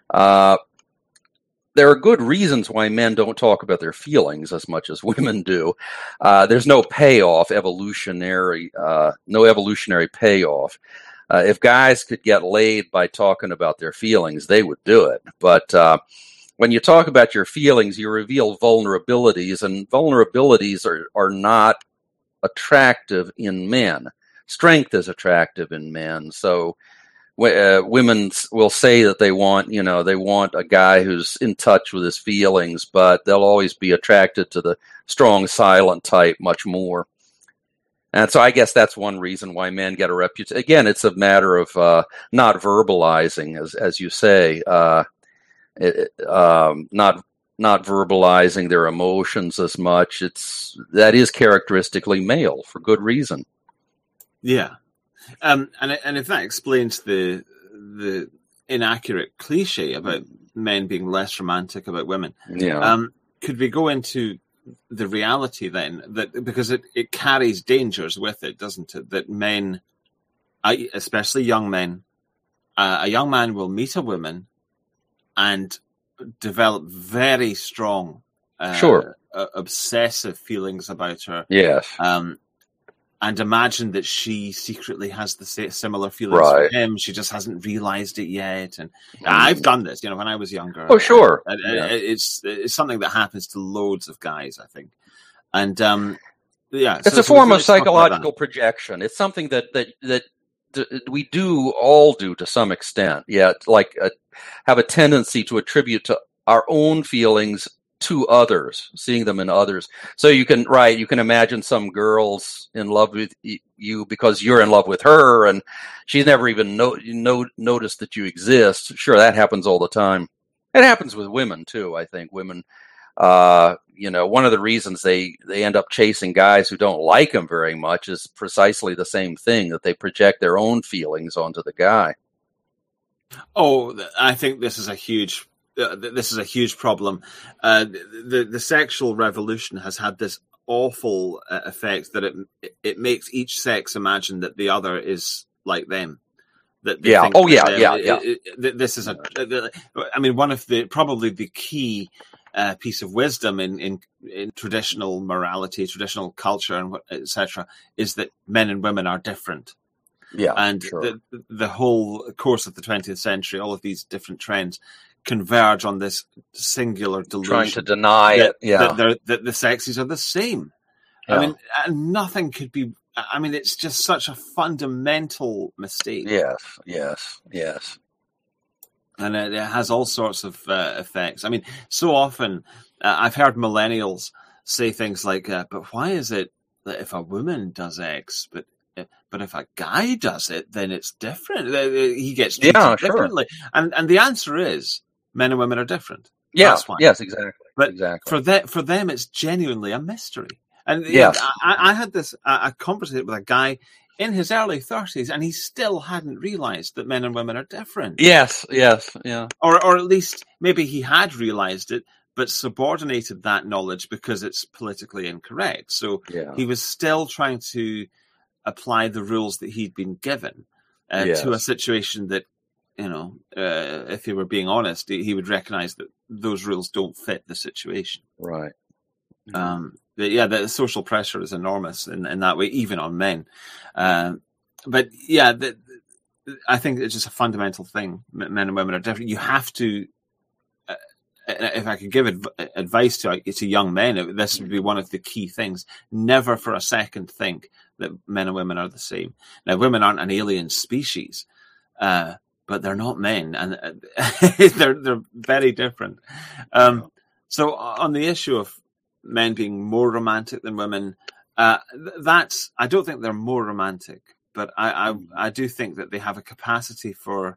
Uh, there are good reasons why men don't talk about their feelings as much as women do. Uh, there's no payoff, evolutionary, uh, no evolutionary payoff. Uh, if guys could get laid by talking about their feelings, they would do it. But uh, when you talk about your feelings, you reveal vulnerabilities, and vulnerabilities are, are not attractive in men. Strength is attractive in men. So uh, women will say that they want, you know, they want a guy who's in touch with his feelings, but they'll always be attracted to the strong, silent type much more. And so I guess that's one reason why men get a reputation. Again, it's a matter of uh, not verbalizing, as as you say, uh, it, um, not not verbalizing their emotions as much. It's that is characteristically male for good reason. Yeah, um, and and if that explains the the inaccurate cliche about men being less romantic about women, yeah, um, could we go into the reality then, that because it, it carries dangers with it, doesn't it? That men, especially young men, uh, a young man will meet a woman and develop very strong, uh, sure, uh, obsessive feelings about her. Yes, um, and imagine that she secretly has the similar feelings right. for him. She just hasn't realized it yet. And mm. I've done this, you know, when I was younger. Oh, sure. I, I, yeah. It's it's something that happens to loads of guys, I think. And um, yeah, it's so, a so form of psychological projection. It's something that that that we do all do to some extent. Yeah, like a, have a tendency to attribute to our own feelings to others, seeing them in others. So you can, right, you can imagine some girl's in love with you because you're in love with her, and she's never even no, no, noticed that you exist. Sure, that happens all the time. It happens with women, too, I think. Women, uh, you know, one of the reasons they, they end up chasing guys who don't like them very much is precisely the same thing, that they project their own feelings onto the guy. Oh, I think this is a huge Uh, this is a huge problem. Uh, the the sexual revolution has had this awful uh, effect that it it makes each sex imagine that the other is like them. That they yeah. think Oh, yeah, them. yeah, it, yeah. It, it, this is a. I mean, one of the probably the key uh, piece of wisdom in, in in traditional morality, traditional culture, and et cetera, is that men and women are different. Yeah, and sure. the the whole course of the twentieth century, all of these different trends converge on this singular delusion, trying to deny that, it. Yeah, that, that the sexes are the same. Yeah. I mean, nothing could be. I mean, it's just such a fundamental mistake. Yes, yes, yes. And it, it has all sorts of uh, effects. I mean, so often uh, I've heard millennials say things like, uh, "But why is it that if a woman does X, but But if a guy does it, then it's different. He gets treated yeah, sure. differently." And and the answer is men and women are different. Yeah, That's why. Yes, exactly. But exactly. for them, for them, it's genuinely a mystery. And yes. you know, I, I had this, I conversated with a guy in his early thirties, and he still hadn't realized that men and women are different. Yes, yes, yeah. Or or at least maybe he had realized it, but subordinated that knowledge because it's politically incorrect. So yeah. he was still trying to apply the rules that he'd been given uh, yes. to a situation that, you know, uh, if he were being honest, he would recognize that those rules don't fit the situation. Right. Um, the, yeah, the social pressure is enormous in, in that way, even on men. Uh, but yeah, the, the, I think it's just a fundamental thing. Men and women are different. You have to, uh, if I could give adv- advice to, to young men, this would be one of the key things. Never for a second think that men and women are the same. Now, women aren't an alien species, uh, but they're not men, and uh, they're they're very different. Um, so, on the issue of men being more romantic than women, uh, that's I don't think they're more romantic, but I, I I do think that they have a capacity for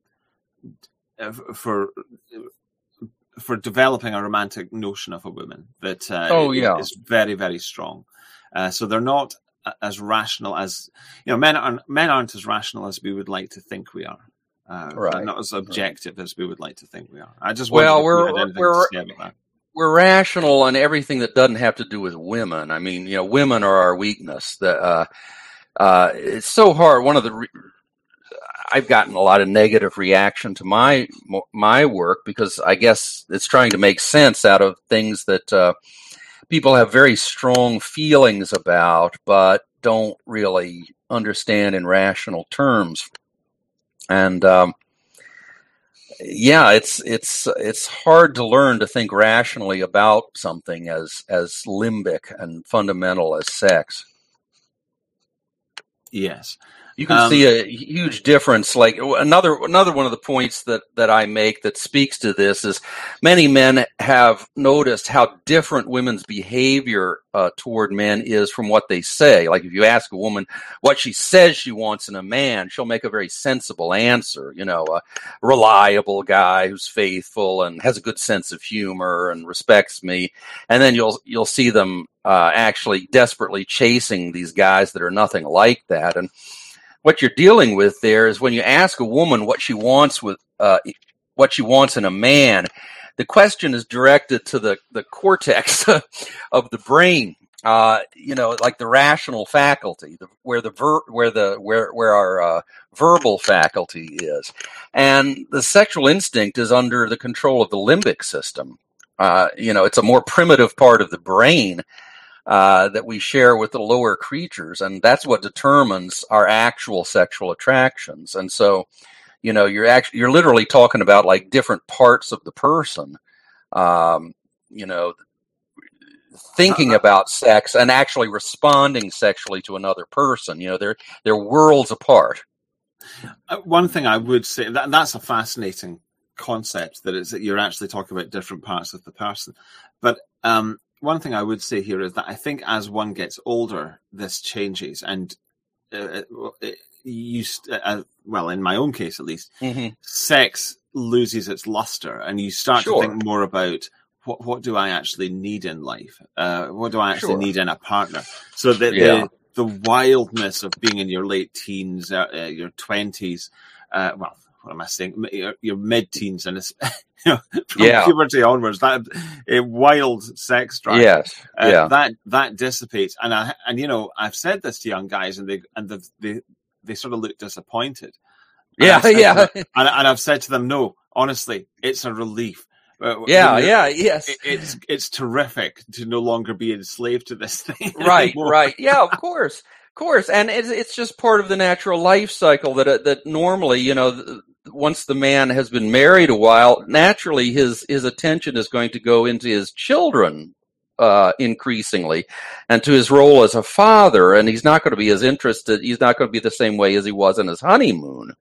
for for developing a romantic notion of a woman that uh, oh, yeah. is very very strong. Uh, so they're not as rational as, you know, men aren't men aren't as rational as we would like to think we are. Uh, right. Not as objective right. as we would like to think we are. I just well, we're we're to say about that. We're rational on everything that doesn't have to do with women. I mean, you know, women are our weakness. That uh, uh, it's so hard. One of the re- I've gotten a lot of negative reaction to my my work because I guess it's trying to make sense out of things that uh, people have very strong feelings about, but don't really understand in rational terms. And um, yeah, it's it's it's hard to learn to think rationally about something as as limbic and fundamental as sex. Yes. You can Um, see a huge difference. Like another another one of the points that, that I make that speaks to this is many men have noticed how different women's behavior uh, toward men is from what they say. Like if you ask a woman what she says she wants in a man, she'll make a very sensible answer. You know, a reliable guy who's faithful and has a good sense of humor and respects me. And then you'll you'll see them uh, actually desperately chasing these guys that are nothing like that. And what you're dealing with there is when you ask a woman what she wants with uh, what she wants in a man, the question is directed to the, the cortex of the brain, uh, you know, like the rational faculty, the, where the ver- where the where where our uh, verbal faculty is, and the sexual instinct is under the control of the limbic system. Uh, you know, it's a more primitive part of the brain. Uh, that we share with the lower creatures, and that's what determines our actual sexual attractions. And so, you know, you're actually you're literally talking about like different parts of the person, um, you know, thinking about sex and actually responding sexually to another person. You know, they're they're worlds apart. Uh, one thing I would say that that's a fascinating concept, that is that you're actually talking about different parts of the person, but. Um, One thing I would say here is that I think as one gets older, this changes, and uh, it, you, uh, well, in my own case at least, mm-hmm. sex loses its luster, and you start sure. to think more about what what do I actually need in life? Uh, what do I actually sure. need in a partner? So that yeah. the the wildness of being in your late teens, uh, uh, your twenties, uh, well, what am I saying? Your, your mid-teens, and it's, you know, from yeah. puberty onwards, that a wild sex drive, yes, uh, yeah. that that dissipates. And I and you know, I've said this to young guys, and they and they they, they sort of look disappointed. Yeah, yeah. Them, and, and I've said to them, no, honestly, it's a relief. Uh, yeah, yeah, yes. It, it's it's terrific to no longer be enslaved to this thing. Right, anymore. right. Yeah, of course. Of course, and it's it's just part of the natural life cycle that uh, that normally, you know, th- once the man has been married a while, naturally his his attention is going to go into his children uh, increasingly, and to his role as a father, and he's not going to be as interested. He's not going to be the same way as he was in his honeymoon.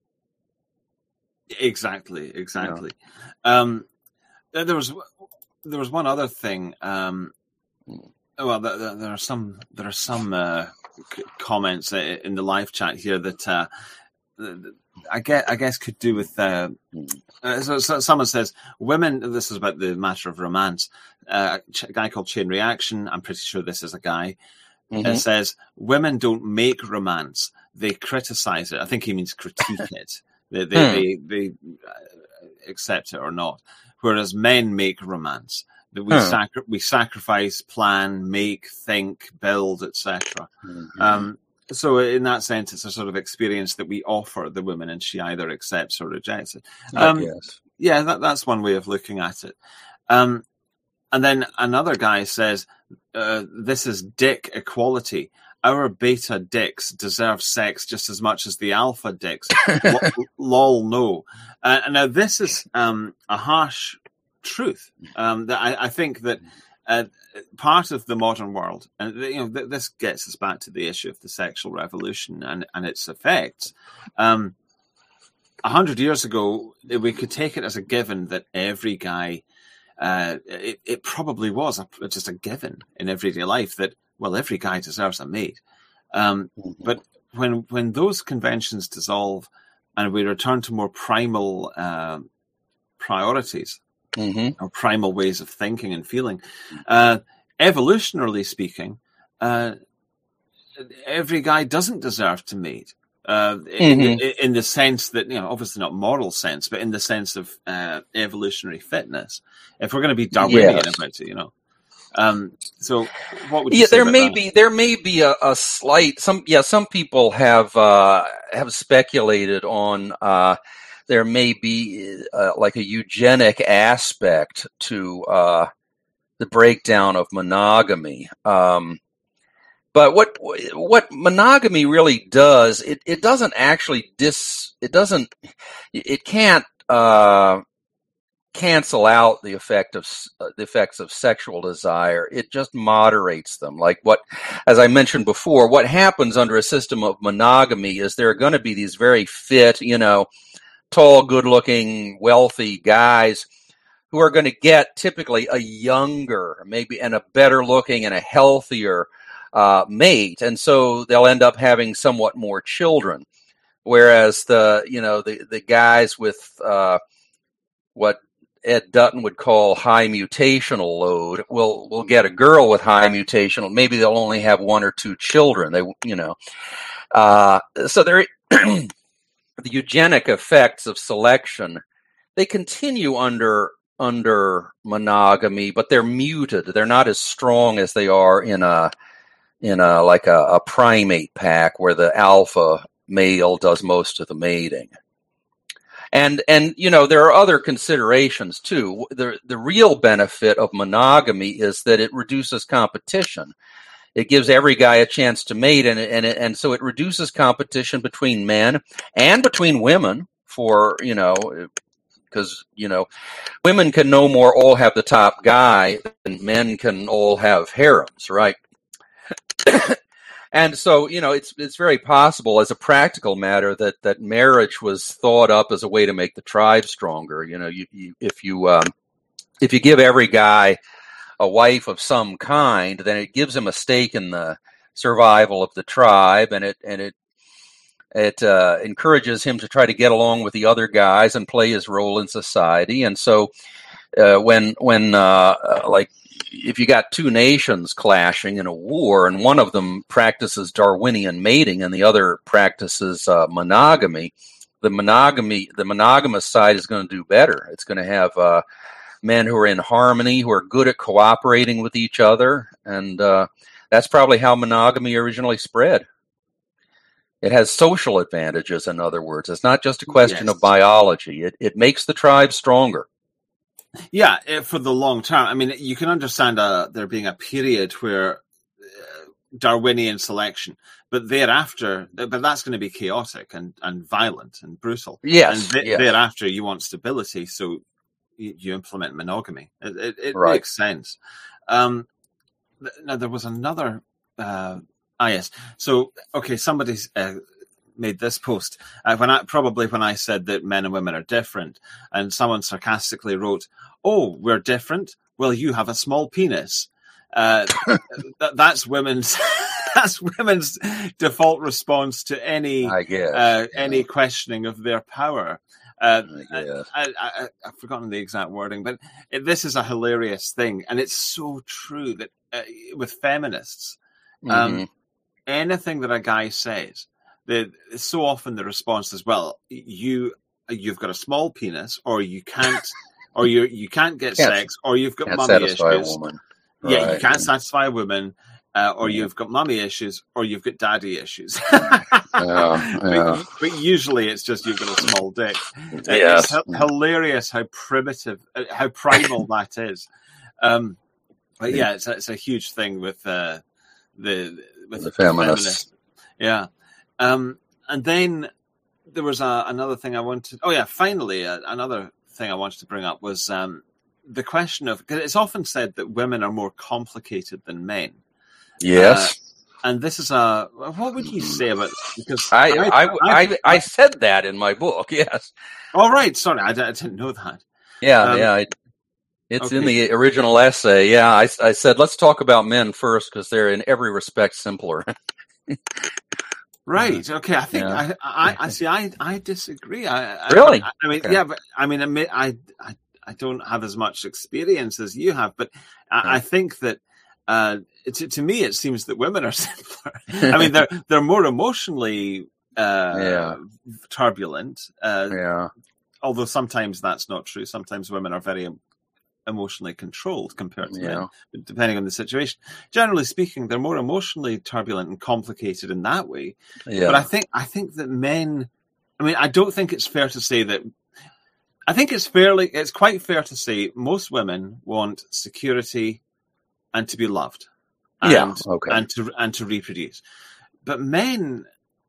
Exactly, exactly. Yeah. Um, there was there was one other thing. Um, well, there, there are some there are some. Uh, comments in the live chat here that uh, I guess I guess could do with. Uh, uh, so, so someone says women. This is about the matter of romance. Uh, a guy called Chain Reaction. I'm pretty sure this is a guy. Mm-hmm. Uh, says women don't make romance; they criticize it. I think he means critique it. They they, hmm. they they accept it or not. Whereas men make romance. That we huh. sacri- we sacrifice, plan, make, think, build, et cetera. Mm-hmm. Um, so in that sense, it's a sort of experience that we offer the woman, and she either accepts or rejects it. Um, yes. Yeah, that, that's one way of looking at it. Um, and then another guy says, uh, "This is dick equality. Our beta dicks deserve sex just as much as the alpha dicks." L- lol, no. Uh, now this is um, a harsh truth. Um, that I, I think that uh, part of the modern world, and you know, th- this gets us back to the issue of the sexual revolution and, and its effects. Um, a hundred years ago, we could take it as a given that every guy, uh, it, it probably was a, just a given in everyday life that, well, every guy deserves a mate. Um, but when when those conventions dissolve and we return to more primal uh, priorities, Mm-hmm. or primal ways of thinking and feeling. Uh, evolutionarily speaking, uh, every guy doesn't deserve to mate. Uh, mm-hmm. in, the, in the sense that, you know, obviously not moral sense, but in the sense of uh, evolutionary fitness. If we're going to be Darwinian yes. about it, you know. Um, So, what would you yeah, say there about may that? be there may be a, a slight some yeah some people have uh, have speculated on uh, there may be uh, like a eugenic aspect to uh, the breakdown of monogamy. Um, but what what monogamy really does, it, it doesn't actually dis it doesn't it can't uh, cancel out the effect of uh, the effects of sexual desire. It just moderates them. Like what, as I mentioned before, what happens under a system of monogamy is there are going to be these very fit, you know, tall, good-looking, wealthy guys who are going to get typically a younger, maybe, and a better-looking and a healthier uh, mate, and so they'll end up having somewhat more children. Whereas the, you know, the the guys with uh, what Ed Dutton would call high mutational load will will get a girl with high mutational. Maybe they'll only have one or two children. They, you know, uh, so there. The eugenic effects of selection, they continue under under monogamy, but they're muted. They're not as strong as they are in a in a like a, a primate pack where the alpha male does most of the mating. And and you know, there are other considerations too. The the real benefit of monogamy is that it reduces competition. It gives every guy a chance to mate, and and and so it reduces competition between men and between women. For you know, because you know, women can no more all have the top guy than men can all have harems, right? And so you know, it's it's very possible, as a practical matter, that that marriage was thought up as a way to make the tribe stronger. You know, you, you if you um, if you give every guy a wife of some kind, then it gives him a stake in the survival of the tribe, and it and it it uh, encourages him to try to get along with the other guys and play his role in society. And so, uh, when when uh, like if you got two nations clashing in a war, and one of them practices Darwinian mating and the other practices uh, monogamy, the monogamy the monogamous side is going to do better. It's going to have uh, men who are in harmony, who are good at cooperating with each other. And uh, that's probably how monogamy originally spread. It has social advantages, in other words. It's not just a question yes. of biology. It, it makes the tribe stronger. Yeah, for the long term. I mean, you can understand uh, there being a period where uh, Darwinian selection, but thereafter, but that's going to be chaotic and, and violent and brutal. Yes, and th- yes. thereafter you want stability, so you implement monogamy. It, it, it right. makes sense. Um, now, there was another... Uh, ah, yes. So, okay, somebody's uh, made this post. Uh, when I Probably when I said that men and women are different, and someone sarcastically wrote, "Oh, we're different? Well, you have a small penis." Uh, that, that's women's... That's women's default response to any I guess, uh, yeah. any questioning of their power. Uh, I, I, I, I've forgotten the exact wording, but it, this is a hilarious thing, and it's so true that uh, with feminists, mm-hmm. um, anything that a guy says, the, so often the response is, "Well, you you've got a small penis, or you can't, or you you can't get can't, sex, or you've got mummy issues." A woman. Yeah, right. You can't satisfy a woman. Uh, or you've got mummy issues, or you've got daddy issues. yeah, yeah. But, but usually it's just you've got a small dick. Yes. It's h- hilarious how primitive, how primal that is. Um, but yeah, it's a, it's a huge thing with uh, the with the feminists. feminists. Yeah, um, and then there was a, another thing I wanted. Oh yeah, finally, uh, another thing I wanted to bring up was um, the question of, because it's often said that women are more complicated than men. Yes, uh, and this is a. What would you say about? Because I I, I, I, I, I said that in my book. Yes. All right. Sorry, I, I didn't know that. Yeah, um, yeah. It, it's okay. In the original essay. Yeah, I, I said let's talk about men first because they're in every respect simpler. Right. Okay. I think yeah. I, I, I see. I, I disagree. I, really? I, I mean, okay. yeah, but I mean, I, I, I don't have as much experience as you have, but I, yeah. I think that. Uh, to, to me, it seems that women are simpler. I mean, they're they're more emotionally uh, yeah. turbulent. Uh, yeah. Although sometimes that's not true. Sometimes women are very emotionally controlled compared to Yeah. men, depending on the situation. Generally speaking, they're more emotionally turbulent and complicated in that way. Yeah. But I think I think that men, I mean, I don't think it's fair to say that. I think it's fairly, it's quite fair to say most women want security and to be loved, and, Yeah, okay. and to and to reproduce. But men,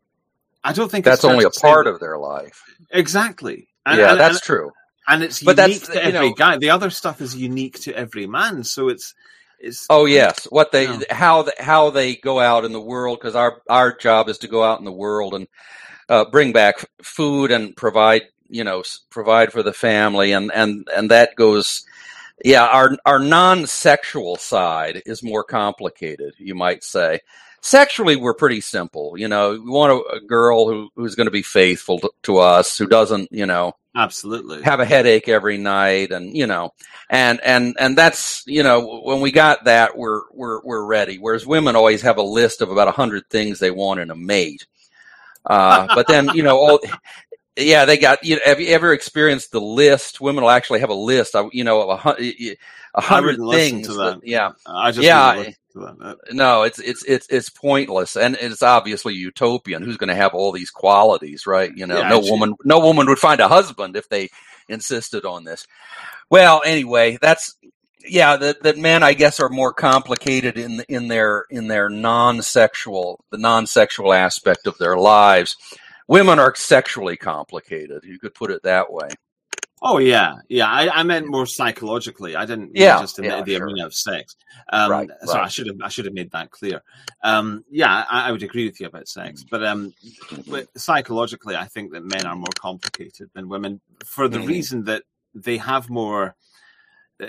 I don't think That's it's fair only a to say part that- of their life. Exactly. And, yeah, and- that's and- true. And it's But unique that's, to you every know- guy. The other stuff is unique to every man. So it's it's. Oh yes, what they Yeah. how the, how they go out in the world, because our our job is to go out in the world and uh, bring back food and provide you know s- provide for the family, and and and that goes. Yeah, our our non-sexual side is more complicated, you might say. Sexually, we're pretty simple. You know, we want a, a girl who who's going to be faithful to, to us, who doesn't, you know, Absolutely. have a headache every night, and you know, and and and that's you know, when we got that, we're we're we're ready. Whereas women always have a list of about a hundred things they want in a mate. Uh, but then you know, all yeah, they got. You know, have you ever experienced the list? Women will actually have a list. Of, you know, of a hundred a I hundred wouldn't listen things. to that. yeah, I just Yeah. wouldn't listen to that. Uh, no, it's it's it's it's pointless, and it's obviously utopian. Who's going to have all these qualities, right? You know, Yeah, no gee. woman, no woman would find a husband if they insisted on this. Well, anyway, that's yeah. That that men, I guess, are more complicated in in their in their non-sexual, the non-sexual aspect of their lives. Women are sexually complicated. You could put it that way. Oh yeah, yeah. I, I meant more psychologically. I didn't mean Yeah, just in yeah, the, the sure. arena of sex. Um, Right, so right. I should have I should have made that clear. Um, yeah, I, I would agree with you about sex, but um, but psychologically, I think that men are more complicated than women for the Mhm. reason that they have more. Uh,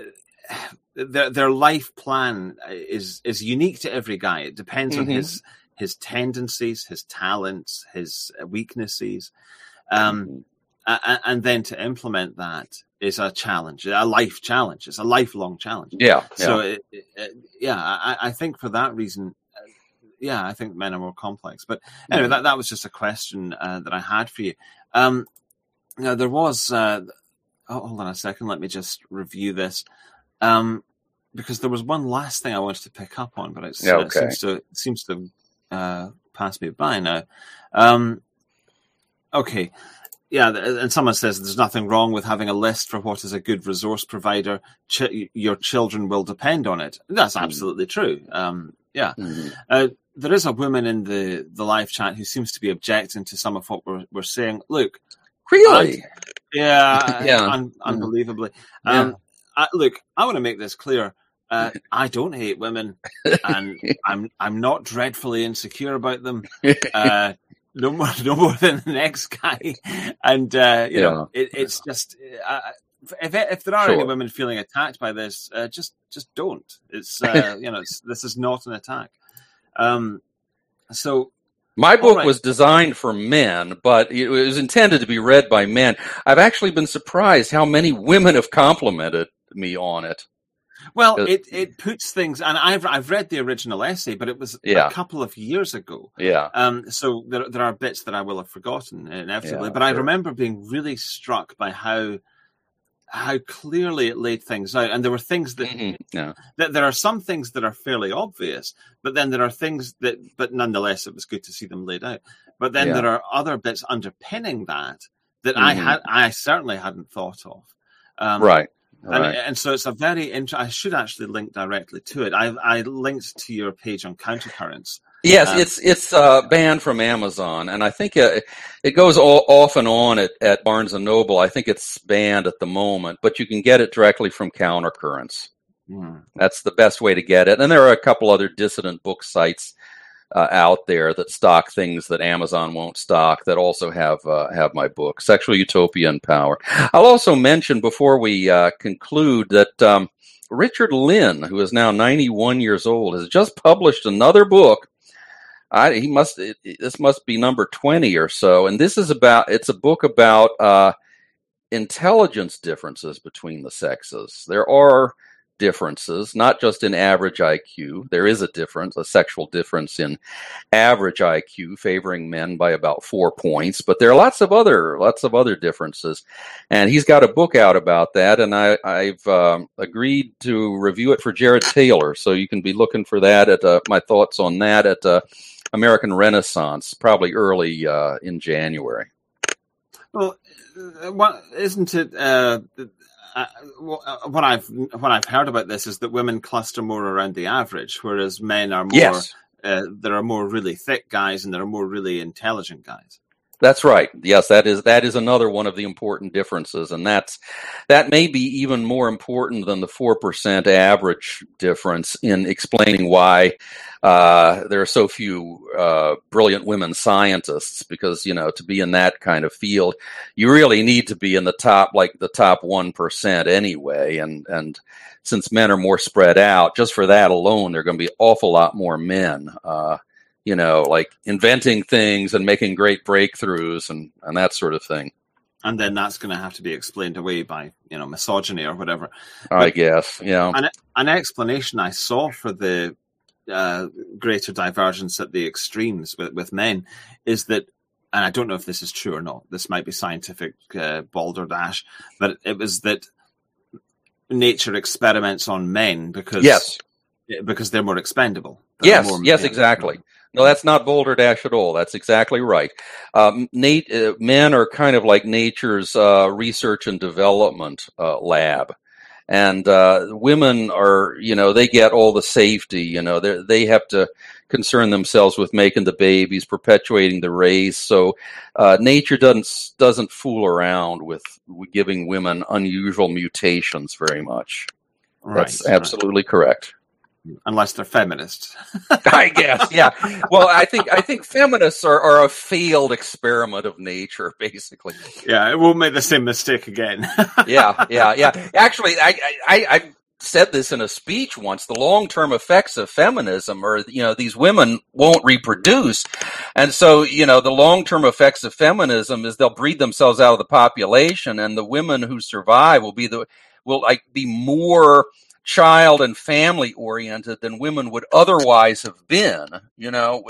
their their life plan is is unique to every guy. It depends on Mhm. his his tendencies, his talents, his weaknesses. Um, a- and then to implement that is a challenge, a life challenge. It's a lifelong challenge. Yeah, yeah. So, it, it, it- yeah, I, I think for that reason, uh, yeah, I think men are more complex. But anyway, Mhm. that, that was just a question uh, that I had for you. Um, now, there was, uh, oh, hold on a second, let me just review this. Um, because there was one last thing I wanted to pick up on, but it's, Yeah, uh, okay. seems to seems to uh, pass me by now. Um, okay. Yeah, and someone says there's nothing wrong with having a list for what is a good resource provider. Ch- your children will depend on it. That's absolutely true. Um, yeah. Mhm. Uh, there is a woman in the, the live chat who seems to be objecting to some of what we're, we're saying. Look, Really? yeah, Yeah. un- unbelievably. Yeah. Um, I, look, I want to make this clear. Uh, I don't hate women, and I'm I'm not dreadfully insecure about them. Uh, no more, no more than the next guy. And uh, you know, it, it's just uh, if if there are Sure. any women feeling attacked by this, uh, just just don't. It's uh, you know, it's, this is not an attack. Um, so. My book right. was designed for men, but it was intended to be read by men. I've actually been surprised how many women have complimented me on it. Well, Uh, it, it puts things, and I've I've read the original essay, but it was Yeah. a couple of years ago. Yeah. Um, so there there are bits that I will have forgotten inevitably, Yeah, but I sure. remember being really struck by how how clearly it laid things out, and there were things that, Mhm. Yeah. that there are some things that are fairly obvious, but then there are things that, but nonetheless, it was good to see them laid out. But then Yeah. there are other bits underpinning that that I Mhm. had I certainly hadn't thought of. Um, Right. and, Right. and so it's a very interesting. I should actually link directly to it. I I linked to your page on countercurrents. Yes, um, it's it's uh, banned from Amazon, and I think uh, it goes all, off and on at, at Barnes and Noble. I think it's banned at the moment, but you can get it directly from Countercurrents. hmm. That's the best way to get it. And there are a couple other dissident book sites uh, out there that stock things that Amazon won't stock that also have uh, have my book, Sexual Utopia and Power. I'll also mention before we uh, conclude that um, Richard Lynn, who is now ninety-one years old, has just published another book. I, he must. It, this must be number twenty or so, and this is about. It's a book about uh, intelligence differences between the sexes. There are differences, not just in average I Q. There is a difference, a sexual difference in average I Q favoring men by about four points, but there are lots of other lots of other differences. And he's got a book out about that, and I, I've um, agreed to review it for Jared Taylor, so you can be looking for that at uh, my thoughts on that at uh, American Renaissance, probably early uh, in January. Well, what isn't it? Uh, uh, what I've what I've heard about this is that women cluster more around the average, whereas men are more. Yes. Uh, there are more really thick guys, and there are more really intelligent guys. That's right. Yes, that is that is another one of the important differences, and that's that may be even more important than the four percent average difference in explaining why uh, there are so few uh, brilliant women scientists. Because, you know, to be in that kind of field, you really need to be in the top, like the top one percent anyway. And and since men are more spread out, just for that alone, there are going to be an awful lot more men. Uh, you know, like inventing things and making great breakthroughs and, and that sort of thing. And then that's going to have to be explained away by, you know, misogyny or whatever. I but guess, yeah. An, an explanation I saw for the uh, greater divergence at the extremes with, with men is that, and I don't know if this is true or not, this might be scientific uh, balderdash, but it was that nature experiments on men because, yes. because they're more expendable. They're yes, more, yes, yeah, exactly. No, that's not balderdash at all. That's exactly right. Um, Nate, uh, men are kind of like nature's uh, research and development uh, lab. And uh, women are, you know, they get all the safety, you know, they they have to concern themselves with making the babies, perpetuating the race. So uh, nature doesn't doesn't fool around with giving women unusual mutations very much. Right, That's absolutely right. correct. Unless they're feminists. I guess, yeah. Well, I think I think feminists are, are a failed experiment of nature, basically. Yeah, it won't make the same mistake again. yeah, yeah, yeah. Actually, I, I, I said this in a speech once. The long-term effects of feminism are, you know, these women won't reproduce. And so, you know, the long-term effects of feminism is they'll breed themselves out of the population, and the women who survive will be the will like be more child and family oriented than women would otherwise have been, you know.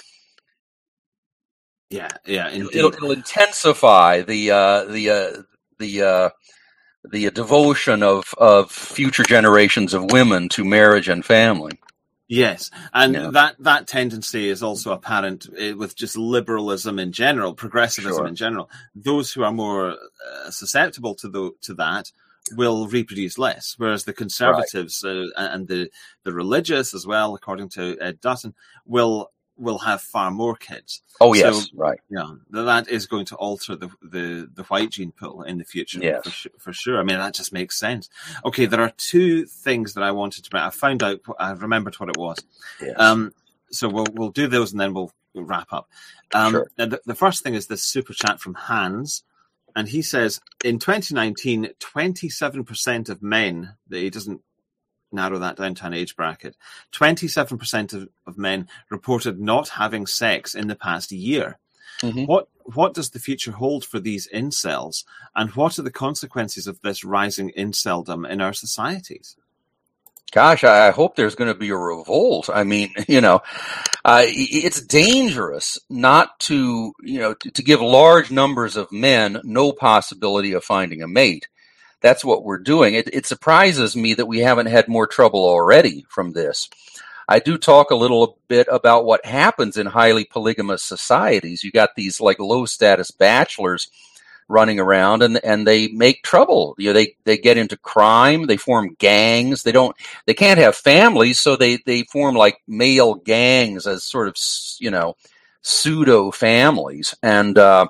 Yeah, yeah, indeed. It'll, it'll intensify the uh, the uh, the uh, the devotion of of future generations of women to marriage and family. Yes, and yeah. that that tendency is also apparent with just liberalism in general, progressivism Sure. in general. Those who are more uh, susceptible to the to that will reproduce less, whereas the conservatives right. uh, and the, the religious as well, according to Ed Dutton, will will have far more kids. Oh yes, so, right. Yeah, that is going to alter the the, the white gene pool in the future. Yes. for, for sure. I mean, that just makes sense. Okay, there are two things that I wanted to bring. I found out. I remembered what it was. Yes. Um, so we'll we'll do those and then we'll, we'll wrap up. Um, sure. the, the first thing is this super chat from Hans. And he says, in twenty nineteen, twenty-seven percent of men, he doesn't narrow that down to an age bracket, twenty-seven percent of, of men reported not having sex in the past year. Mm-hmm. What what does the future hold for these incels? And what are the consequences of this rising inceldom in our societies? Gosh, I hope there's going to be a revolt. I mean, you know, uh, it's dangerous not to, you know, to, to give large numbers of men no possibility of finding a mate. That's what we're doing. It, it surprises me that we haven't had more trouble already from this. I do talk a little bit about what happens in highly polygamous societies. You got these like low status bachelors running around and, and they make trouble. You know, they, they get into crime, they form gangs, they don't, they can't have families, so they, they form like male gangs as sort of, you know, pseudo families. And, uh,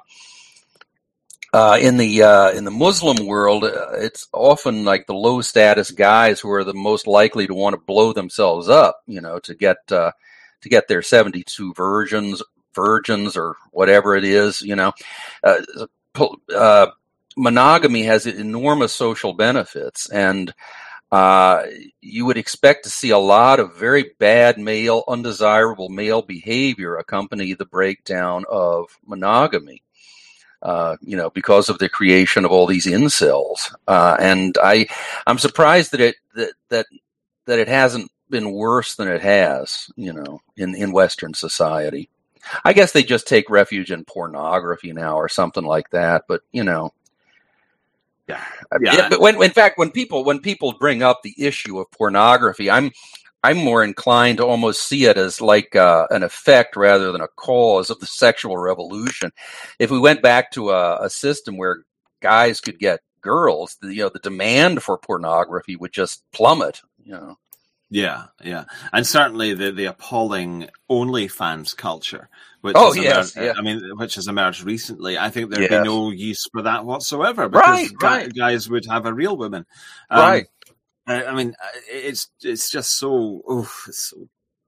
uh, in the, uh, in the Muslim world, uh, it's often like the low status guys who are the most likely to want to blow themselves up, you know, to get, uh, to get their seventy-two virgins, virgins or whatever it is, you know, uh, Uh, monogamy has enormous social benefits, and uh, you would expect to see a lot of very bad male, undesirable male behavior accompany the breakdown of monogamy. uh, you know, because of the creation of all these incels. Uh, and I, I'm surprised that it that that that it hasn't been worse than it has, you know, in, in Western society. I guess they just take refuge in pornography now or something like that. But, you know, yeah, yeah. But when, in fact, when people when people bring up the issue of pornography, I'm I'm more inclined to almost see it as like uh, an effect rather than a cause of the sexual revolution. If we went back to a, a system where guys could get girls, the, you know, the demand for pornography would just plummet. You know. Yeah, yeah, and certainly the, the appalling OnlyFans culture, which oh has yes, emerged, yeah. I mean, which has emerged recently. I think there'd yes. be no use for that whatsoever because right, right. guys would have a real woman. Um, right. I, I mean, it's it's just so oh, it's so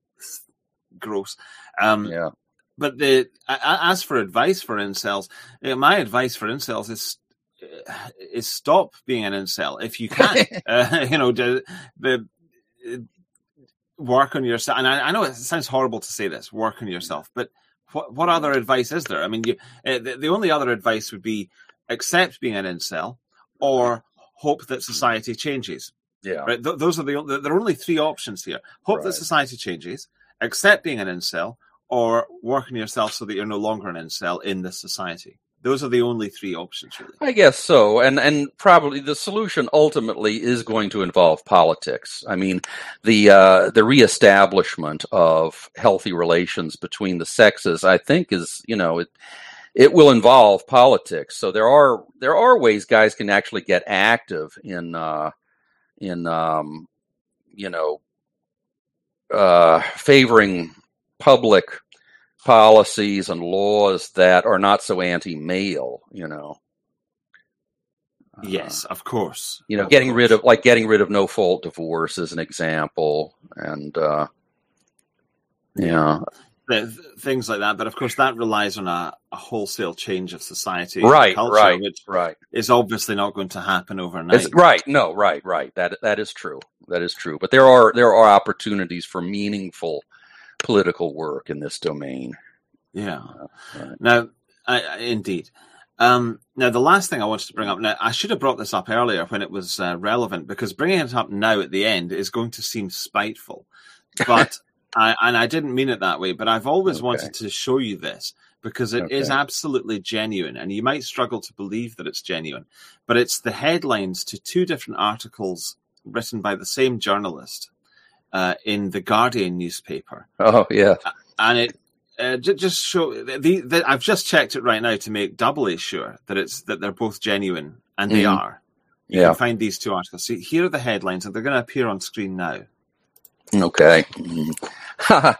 gross. Um, yeah. But the as for advice for incels, my advice for incels is is stop being an incel if you can. uh, you know, the, the work on yourself. And I, I know it sounds horrible to say this, work on yourself, but what what other advice is there? I mean, you, uh, the, the only other advice would be accept being an incel or hope that society changes. Yeah. Right. Th- those are the there are only three options here. Hope right. that society changes, accept being an incel, or work on yourself so that you're no longer an incel in this society. Those are the only three options, really. I guess so. And and probably the solution ultimately is going to involve politics. I mean, the uh, the reestablishment of healthy relations between the sexes, I think, is, you know, it it will involve politics. So there are there are ways guys can actually get active in uh, in um, you know uh, favoring public policies and laws that are not so anti-male, you know. Yes, of course. You know, of getting course. rid of, like getting rid of no-fault divorce is an example, and uh, yeah, things like that. But of course, that relies on a, a wholesale change of society, right? Culture, right, which right. is obviously not going to happen overnight. It's, right? No, right, right. That that is true. That is true. But there are there are opportunities for meaningful political work in this domain. Yeah. Uh, right. Now, I, I, indeed. Um, now, the last thing I wanted to bring up, now, I should have brought this up earlier when it was uh, relevant, because bringing it up now at the end is going to seem spiteful. But, I, and I didn't mean it that way, but I've always okay. wanted to show you this because it okay. is absolutely genuine, and you might struggle to believe that it's genuine. But it's the headlines to two different articles written by the same journalist uh, in the Guardian newspaper. Oh, yeah. And it uh, just show the, the I've just checked it right now to make doubly sure that it's that they're both genuine, and they mm. are. You yeah. can find these two articles. See, here are the headlines, and they're going to appear on screen now. Okay. Mm.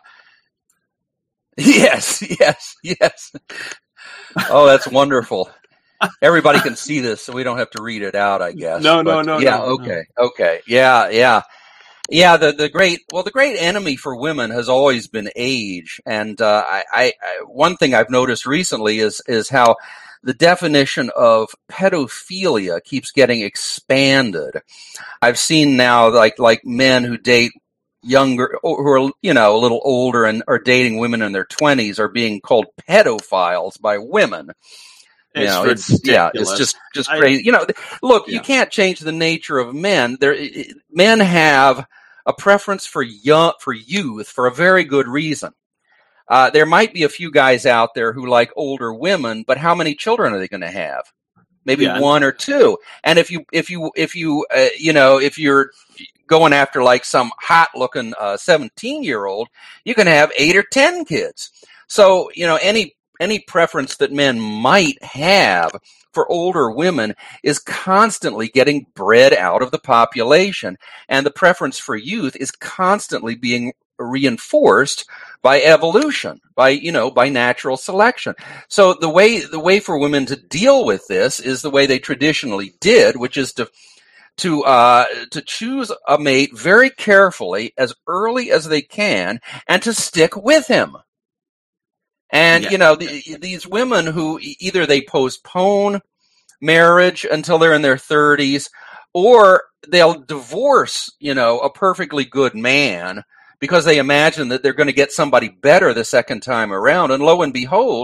yes, yes, yes. Oh, that's wonderful. Everybody can see this, so we don't have to read it out, I guess. No, but, no, no. Yeah, no, okay, no. okay. Yeah, yeah. Yeah, the, the great, well, the great enemy for women has always been age. And uh, I, I, one thing I've noticed recently is is how the definition of pedophilia keeps getting expanded. I've seen now like like men who date younger, who are, you know, a little older and are dating women in their twenties are being called pedophiles by women. You it's know, ridiculous. it's yeah, it's just just I, crazy. You know, look, yeah. you can't change the nature of men. There, men have a preference for young, for youth, for a very good reason. Uh, there might be a few guys out there who like older women, but how many children are they going to have? Maybe yeah. one or two. And if you, if you, if you, uh, you know, if you're going after like some hot-looking uh, seventeen-year-old, you can have eight or ten kids. So, you know, any any preference that men might have for older women is constantly getting bred out of the population, and the preference for youth is constantly being reinforced by evolution, by, you know, by natural selection. So the way the way for women to deal with this is the way they traditionally did, which is to to uh, to choose a mate very carefully as early as they can and to stick with him. And, yeah. you know, the, these women who either they postpone marriage until they're in their thirties, or they'll divorce, you know, a perfectly good man because they imagine that they're going to get somebody better the second time around. And lo and behold,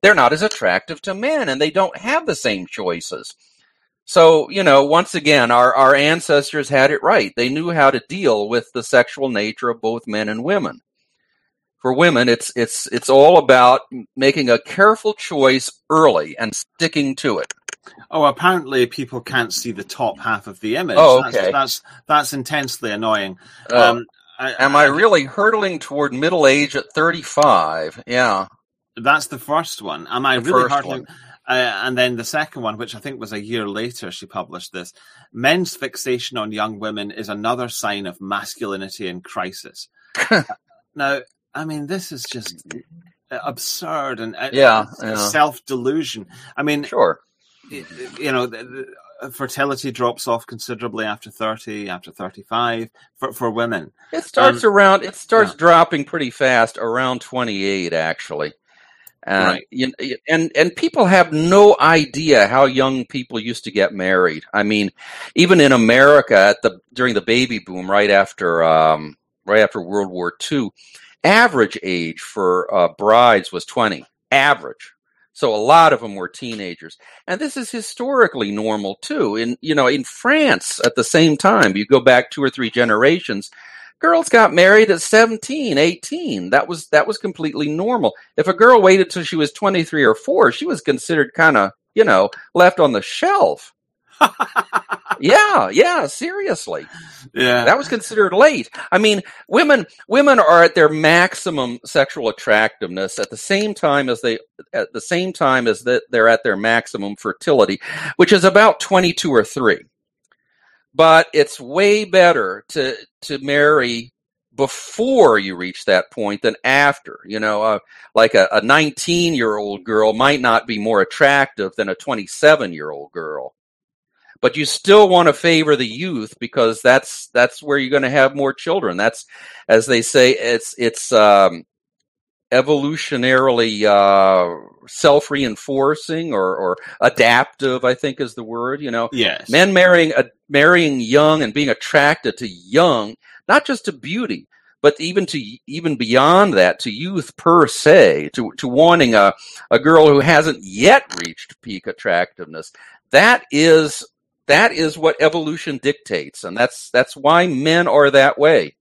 they're not as attractive to men, and they don't have the same choices. So, you know, once again, our, our ancestors had it right. They knew how to deal with the sexual nature of both men and women. For women, it's it's it's all about making a careful choice early and sticking to it. Oh, apparently people can't see the top half of the image. Oh, okay. That's that's, that's intensely annoying. Oh. Um, I, Am I, I really hurtling toward middle age at thirty-five? Yeah. That's the first one. Am I The really first hurtling? Uh, and then the second one, which I think was a year later, she published this. Men's fixation on young women is another sign of masculinity in crisis. Now, I mean, this is just absurd and uh, Yeah, yeah. self-delusion. I mean, Sure. you know, the, the fertility drops off considerably after thirty, after thirty-five for, for women. It starts Um, around, it starts yeah. dropping pretty fast around twenty-eight, actually. And, Right. you, and and people have no idea how young people used to get married. I mean, even in America at the during the baby boom, right after um, right after World War Two, average age for uh, brides was twenty. Average. So a lot of them were teenagers, and this is historically normal too. In you know in France at the same time, you go back two or three generations. Girls got married at seventeen, eighteen. That was that was completely normal. If a girl waited till she was twenty-three or four, she was considered kind of, you know, left on the shelf. yeah, yeah, seriously. Yeah. That was considered late. I mean, women women are at their maximum sexual attractiveness at the same time as they at the same time as that they're at their maximum fertility, which is about twenty-two or three. But it's way better to to marry before you reach that point than after. You know, uh, like a nineteen-year-old girl might not be more attractive than a twenty-seven-year-old girl. But you still want to favor the youth because that's that's where you're going to have more children. That's, as they say, it's it's um, evolutionarily uh, self-reinforcing or, or adaptive, I think is the word. You know, Yes. men marrying uh, marrying young and being attracted to young, not just to beauty, but even to even beyond that, to youth per se, to to wanting a a girl who hasn't yet reached peak attractiveness. That is that is what evolution dictates, and that's that's why men are that way.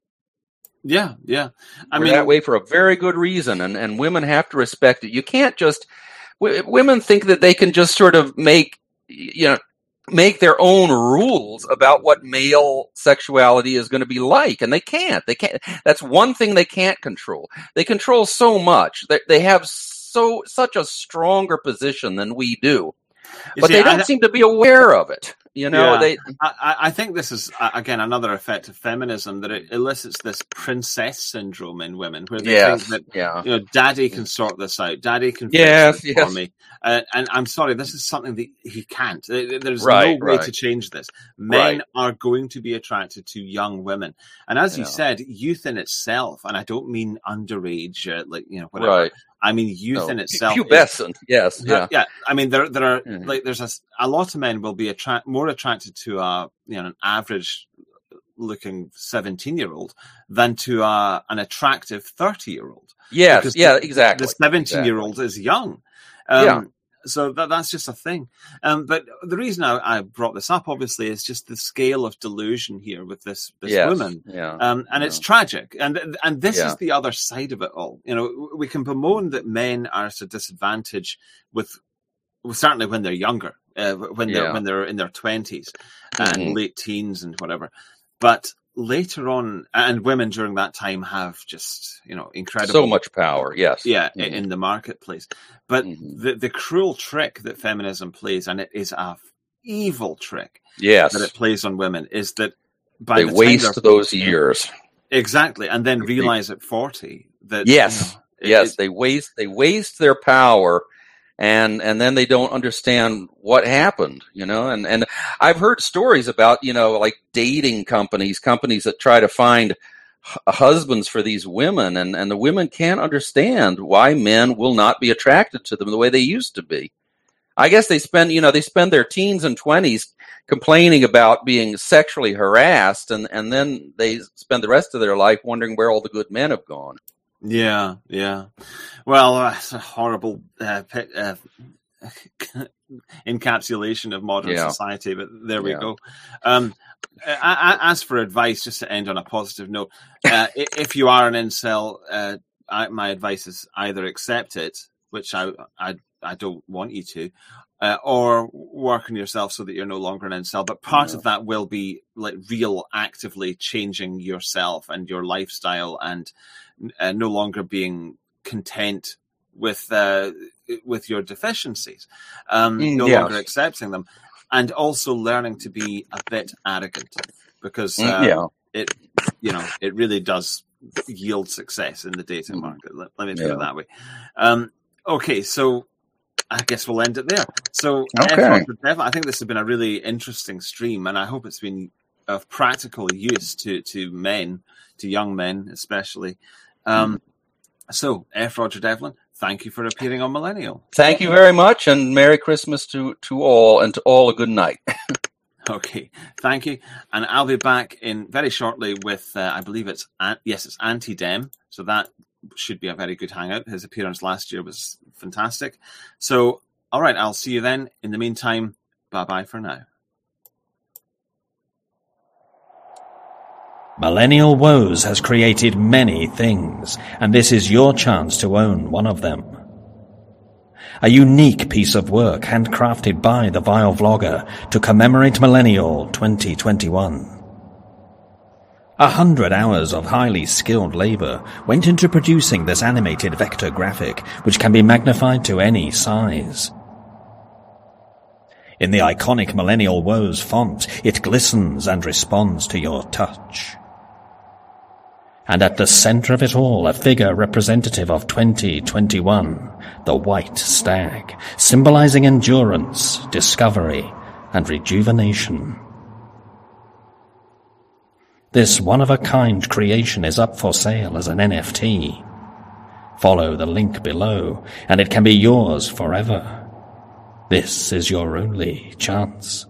Yeah, yeah. I We're mean, that way for a very good reason, and, and women have to respect it. You can't just w- women think that they can just sort of make you know make their own rules about what male sexuality is going to be like, and they can't. They can't. That's one thing they can't control. They control so much. They they have so such a stronger position than we do, you but see, they don't I, seem to be aware of it. You know, yeah, they. I, I think this is again another effect of feminism, that it elicits this princess syndrome in women, where they Yes, think that yeah. you know, Daddy can sort this out, Daddy can fix Yes, this yes. for me, uh, and I'm sorry, this is something that he can't. There's Right, no way right. to change this. Men Right. are going to be attracted to young women, and as you Yeah. said, youth in itself, and I don't mean underage, uh, like you know, whatever. Right. I mean youth No. in itself. is- Pubescent. Yes. Uh, Yeah. yeah, I mean there there are Mhm. like there's a, a lot of men will be attract more attracted to a you know an average looking seventeen year old than to a, an attractive thirty year old. Yes. Because Yeah. the, Exactly. The seventeen year old is young. Um, Yeah. So that, that's just a thing. Um, but the reason I, I brought this up, obviously, is just the scale of delusion here with this this Yes. woman. Yeah. Um, and Yeah. it's tragic, and and this Yeah. is the other side of it all. You know, we can bemoan that men are at a disadvantage with, well, certainly when they're younger, uh, when they're Yeah. when they're in their twenties and Mhm. late teens and whatever. But later on, and women during that time have just you know incredible, So much power. Yes. yeah, Mhm. in the marketplace. But Mhm. the the cruel trick that feminism plays, and it is a evil trick Yes. that it plays on women, is that by They the time waste they're- those years. exactly, and then realize at forty that Yes. you know, it- Yes. it- They waste. They waste their power, and and then they don't understand what happened. You know, and and I've heard stories about you know like dating companies, companies that try to find h- husbands for these women, and and the women can't understand why men will not be attracted to them the way they used to be. I guess they spend, you know, they spend their teens and twenties complaining about being sexually harassed, and, and then they spend the rest of their life wondering where all the good men have gone. Yeah, yeah. Well, that's a horrible uh, uh, encapsulation of modern Yeah. society, but there we Yeah. go. Um, I, I, as for advice, just to end on a positive note, uh, if you are an incel, uh, I, my advice is either accept it, which I I, I don't want you to, uh, or work on yourself so that you're no longer an incel. But part Yeah. of that will be like real actively changing yourself and your lifestyle, and uh, no longer being content with uh, with your deficiencies, um, Mm, no yes. longer accepting them, and also learning to be a bit arrogant, because uh, Mm, yeah. it you know it really does yield success in the dating market. Let, let me put Yeah. it that way. Um, okay, so I guess we'll end it there. So, Okay. F Roger Devlin, I think this has been a really interesting stream, and I hope it's been of practical use to to men, to young men especially. Um, so, F Roger Devlin, thank you for appearing on Millennial. Thank you very much, and Merry Christmas to, to all, and to all a good night. Okay, thank you. And I'll be back in very shortly with, uh, I believe it's, yes, it's Anti-Dem. So that should be a very good hangout. His appearance last year was fantastic. So, all right, I'll see you then. In the meantime, bye-bye for now. Millennial Woes has created many things, and this is your chance to own one of them. A unique piece of work handcrafted by the Vile Vlogger to commemorate Millennial twenty twenty-one. A hundred hours of highly skilled labor went into producing this animated vector graphic, which can be magnified to any size. In the iconic Millennial Woes font, it glistens and responds to your touch. And at the center of it all, a figure representative of twenty twenty-one, the White Stag, symbolizing endurance, discovery, and rejuvenation. This one-of-a-kind creation is up for sale as an N F T. Follow the link below, and it can be yours forever. This is your only chance.